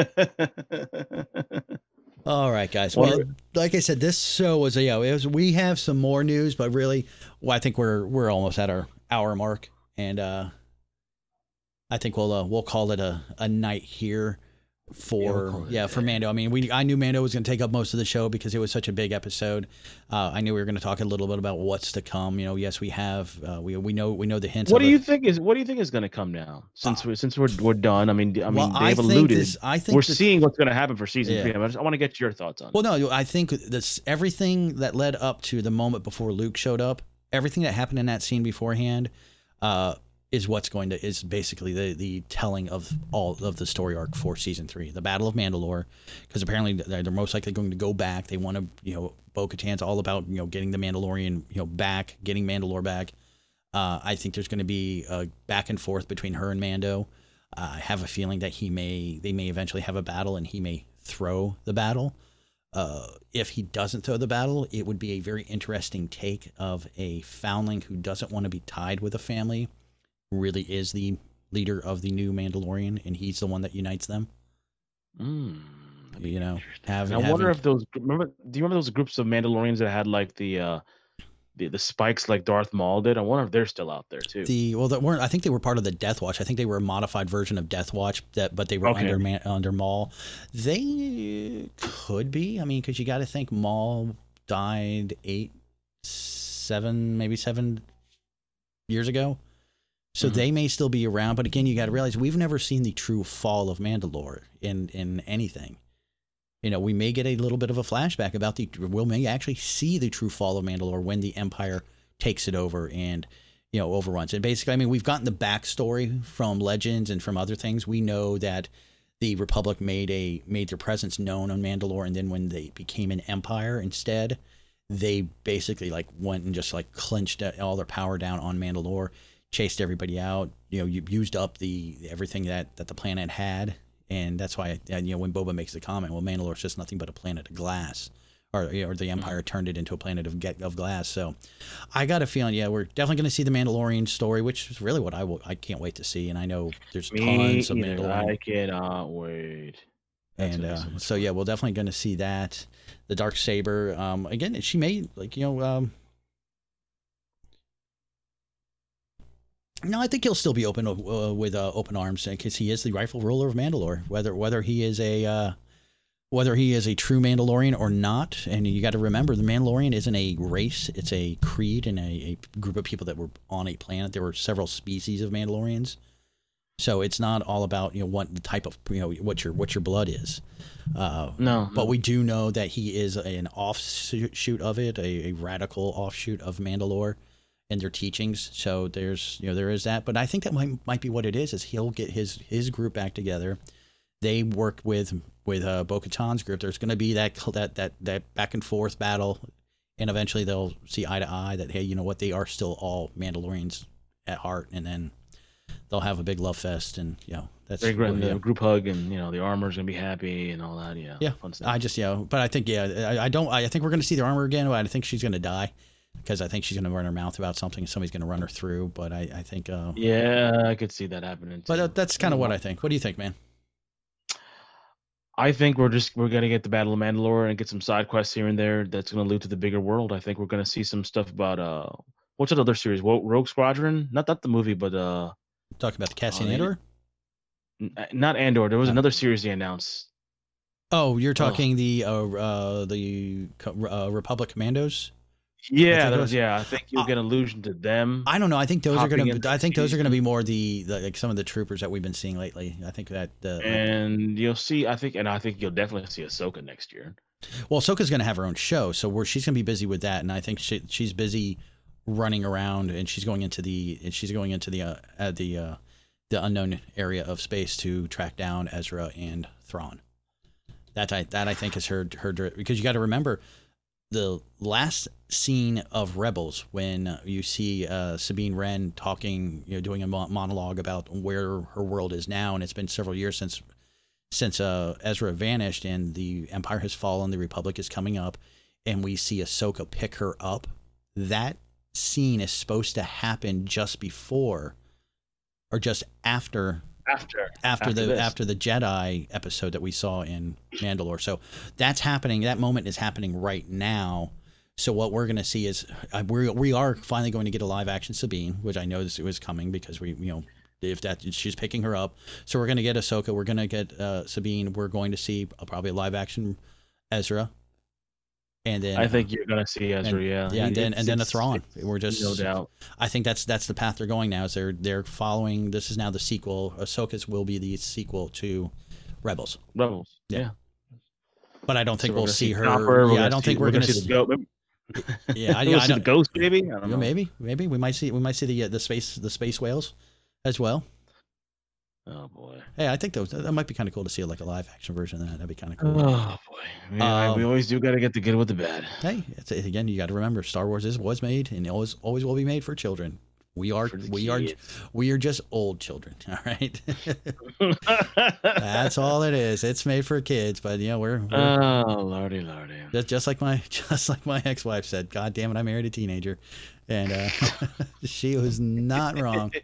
All right, guys. Well, like I said, this show was we have some more news, but really, I think we're almost at our hour mark, and I think we'll call it a night here. for Mando. I mean, I knew Mando was going to take up most of the show because it was such a big episode. I knew we were going to talk a little bit about what's to come. You know, yes, we have we know the hints. What do you think is going to come now? Since we're done. I mean, they've alluded. We're seeing what's going to happen for season 3. I want to get your thoughts on it. Well, no, I think this everything that led up to the moment before Luke showed up, everything that happened in that scene beforehand, is basically the telling of all of the story arc for season 3, the Battle of Mandalore, because apparently they're most likely going to go back. They want to, Bo-Katan's all about, getting the Mandalorian, back, getting Mandalore back. I think there's going to be a back and forth between her and Mando. I have a feeling that they may eventually have a battle and he may throw the battle. If he doesn't throw the battle, it would be a very interesting take of a foundling who doesn't want to be tied with a family, really is the leader of the new Mandalorian, and he's the one that unites them. I wonder if those. Do you remember those groups of Mandalorians that had like the spikes like Darth Maul did? I wonder if they're still out there too. I think they were part of the Death Watch. I think they were a modified version of Death Watch, but they were under Maul. They could be. I mean, because you got to think Maul died 7 years ago. So they may still be around, but again, you got to realize we've never seen the true fall of Mandalore in anything. We may get a little bit of a flashback about we may actually see the true fall of Mandalore when the Empire takes it over and, overruns it. Basically, I mean, we've gotten the backstory from Legends and from other things. We know that the Republic made their presence known on Mandalore, and then when they became an Empire instead, they basically went and just clinched all their power down on Mandalore. Chased everybody out, you used up everything that the planet had, and that's why when Boba makes the comment, well, Mandalore's just nothing but a planet of glass, or the Empire turned it into a planet of glass. So I got a feeling, we're definitely going to see the Mandalorian story, which is really what I can't wait to see, and I know there's tons of Mandalorian. I cannot wait. And we're definitely going to see that. The Darksaber, again, she may No, I think he'll still be open with open arms because he is the rightful ruler of Mandalore. Whether he is a true Mandalorian or not, and you got to remember, the Mandalorian isn't a race; it's a creed and a group of people that were on a planet. There were several species of Mandalorians, so it's not all about what the type of what your blood is. But we do know that he is an offshoot of it, a radical offshoot of Mandalore and their teachings. So there is that, but I think that might be what it is he'll get his group back together. They worked with Bo-Katan's group. There's going to be that back and forth battle, and eventually they'll see eye to eye that, hey, you know what, they are still all Mandalorians at heart, and then they'll have a big love fest, and that's the group hug, and the armor's gonna be happy and all that. Fun stuff. But I think I think we're gonna see the armor again, but I think she's gonna die. Because I think she's going to run her mouth about something and somebody's going to run her through. But I think... I could see that happening too. But that's kind of what I think. What do you think, man? I think we're going to get the Battle of Mandalore and get some side quests here and there that's going to allude to the bigger world. I think we're going to see some stuff about... what's another series? Rogue Squadron? Not the movie, but... Talking about the Cassian Andor? Not Andor. There was another series they announced. Oh, you're talking the Republic Commandos? Yeah, I think you'll get allusion to them. I don't know. I think those are going to be more the some of the troopers that we've been seeing lately. I think that and you'll see. I think you'll definitely see Ahsoka next year. Well, Ahsoka's going to have her own show, so she's going to be busy with that, and I think she's busy running around, and she's going into the unknown area of space to track down Ezra and Thrawn. That I think is her because you got to remember. The last scene of Rebels, when you see Sabine Wren talking, doing a monologue about where her world is now, and it's been several years since Ezra vanished, and the Empire has fallen, the Republic is coming up, and we see Ahsoka pick her up. That scene is supposed to happen just before, or just after the Jedi episode that we saw in Mandalore. So that's happening. That moment is happening right now. So what we're going to see is we are finally going to get a live action Sabine, which I know this was coming because we if that she's picking her up. So we're gonna get Ahsoka. We're gonna get Sabine. We're going to see probably a live action Ezra. And then I think you're gonna see Ezra, and then a Thrawn. We're just no doubt. I think that's the path they're going now. Is they're following. This is now the sequel. Ahsoka's will be the sequel to Rebels. Yeah. But I don't think we'll see her. Chopper, I don't think we're gonna see the goat. Yeah, I don't. The ghost, maybe. I don't know. Maybe we might see the space whales as well. Oh boy! Hey, I think that might be kind of cool to see like a live action version of that. That'd be kind of cool. Oh boy! Yeah, we always do got to get the good with the bad. Hey, again, you got to remember, Star Wars was made and always will be made for children. We are just old children. All right, that's all it is. It's made for kids, but we're oh lordy. Just like my ex-wife said. God damn it, I married a teenager, and she was not wrong.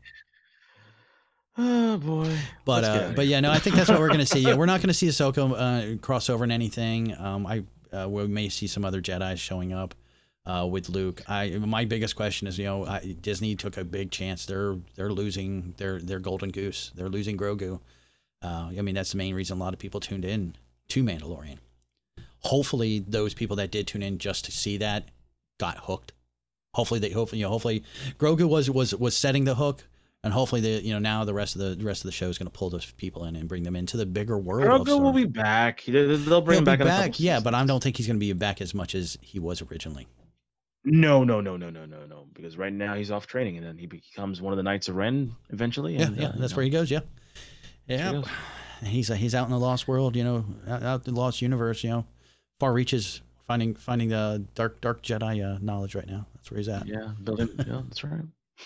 Oh boy! But yeah, no, I think that's what we're going to see. Yeah, we're not going to see Ahsoka crossover in anything. We may see some other Jedi showing up with Luke. My biggest question is, Disney took a big chance. They're losing their golden goose. They're losing Grogu. That's the main reason a lot of people tuned in to Mandalorian. Hopefully, those people that did tune in just to see that got hooked. Hopefully Grogu was setting the hook. And hopefully, now the rest of the show is going to pull those people in and bring them into the bigger world. Grogu will be back. They'll bring him back. Yeah, but I don't think he's going to be back as much as he was originally. No. Because right now he's off training, and then he becomes one of the Knights of Ren eventually. And, that's where he goes. Yeah. He's out in the lost world. Out in the lost universe. Far reaches, finding the dark Jedi knowledge right now. That's where he's at. Yeah, building. Yeah, that's right.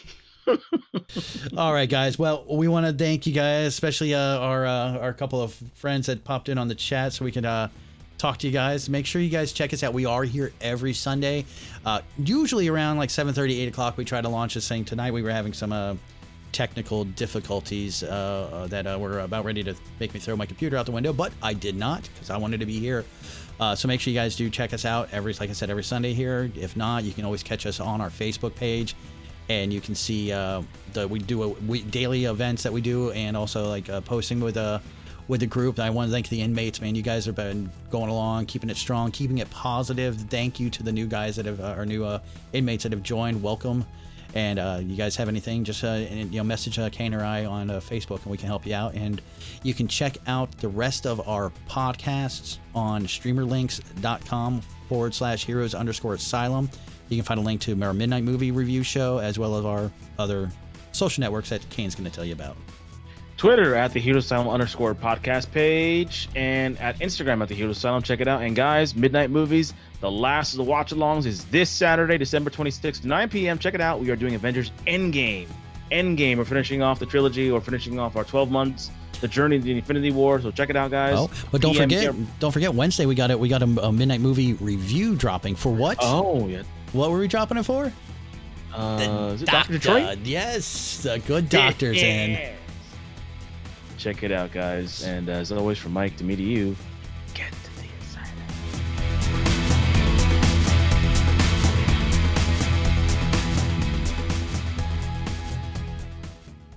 All right, guys. Well, we want to thank you guys, especially our couple of friends that popped in on the chat, so we can talk to you guys. Make sure you guys check us out. We are here every Sunday, usually around like 7:30, 8 o'clock. We try to launch this thing. Tonight we were having some technical difficulties that were about ready to make me throw my computer out the window, but I did not because I wanted to be here. So make sure you guys do check us out like I said, every Sunday here. If not, you can always catch us on our Facebook page. And you can see we do daily events that we do, and also like posting with the group. I want to thank the inmates, man. You guys have been going along, keeping it strong, keeping it positive. Thank you to the new guys that have our new inmates that have joined. Welcome. And you guys have anything, just message Kane or I on Facebook, and we can help you out. And you can check out the rest of our podcasts on streamerlinks.com/heroes_asylum. You can find a link to our Midnight Movie Review show, as well as our other social networks that Kane's going to tell you about. Twitter at the Heroes Asylum _podcast page, and at Instagram at the Heroes Asylum. Check it out. And guys, Midnight Movies, the last of the watch-alongs is this Saturday, December 26th, 9 p.m. Check it out. We are doing Avengers Endgame. We're finishing off the trilogy, or finishing off our 12 months. The journey to the Infinity War. So check it out, guys. Oh, but don't forget Wednesday we got a Midnight Movie Review dropping for what? Oh yeah. What were we dropping it for? Is it Dr. Detroit? Yes, the good doctor's in. Check it out, guys. And as always, from Mike to me to you,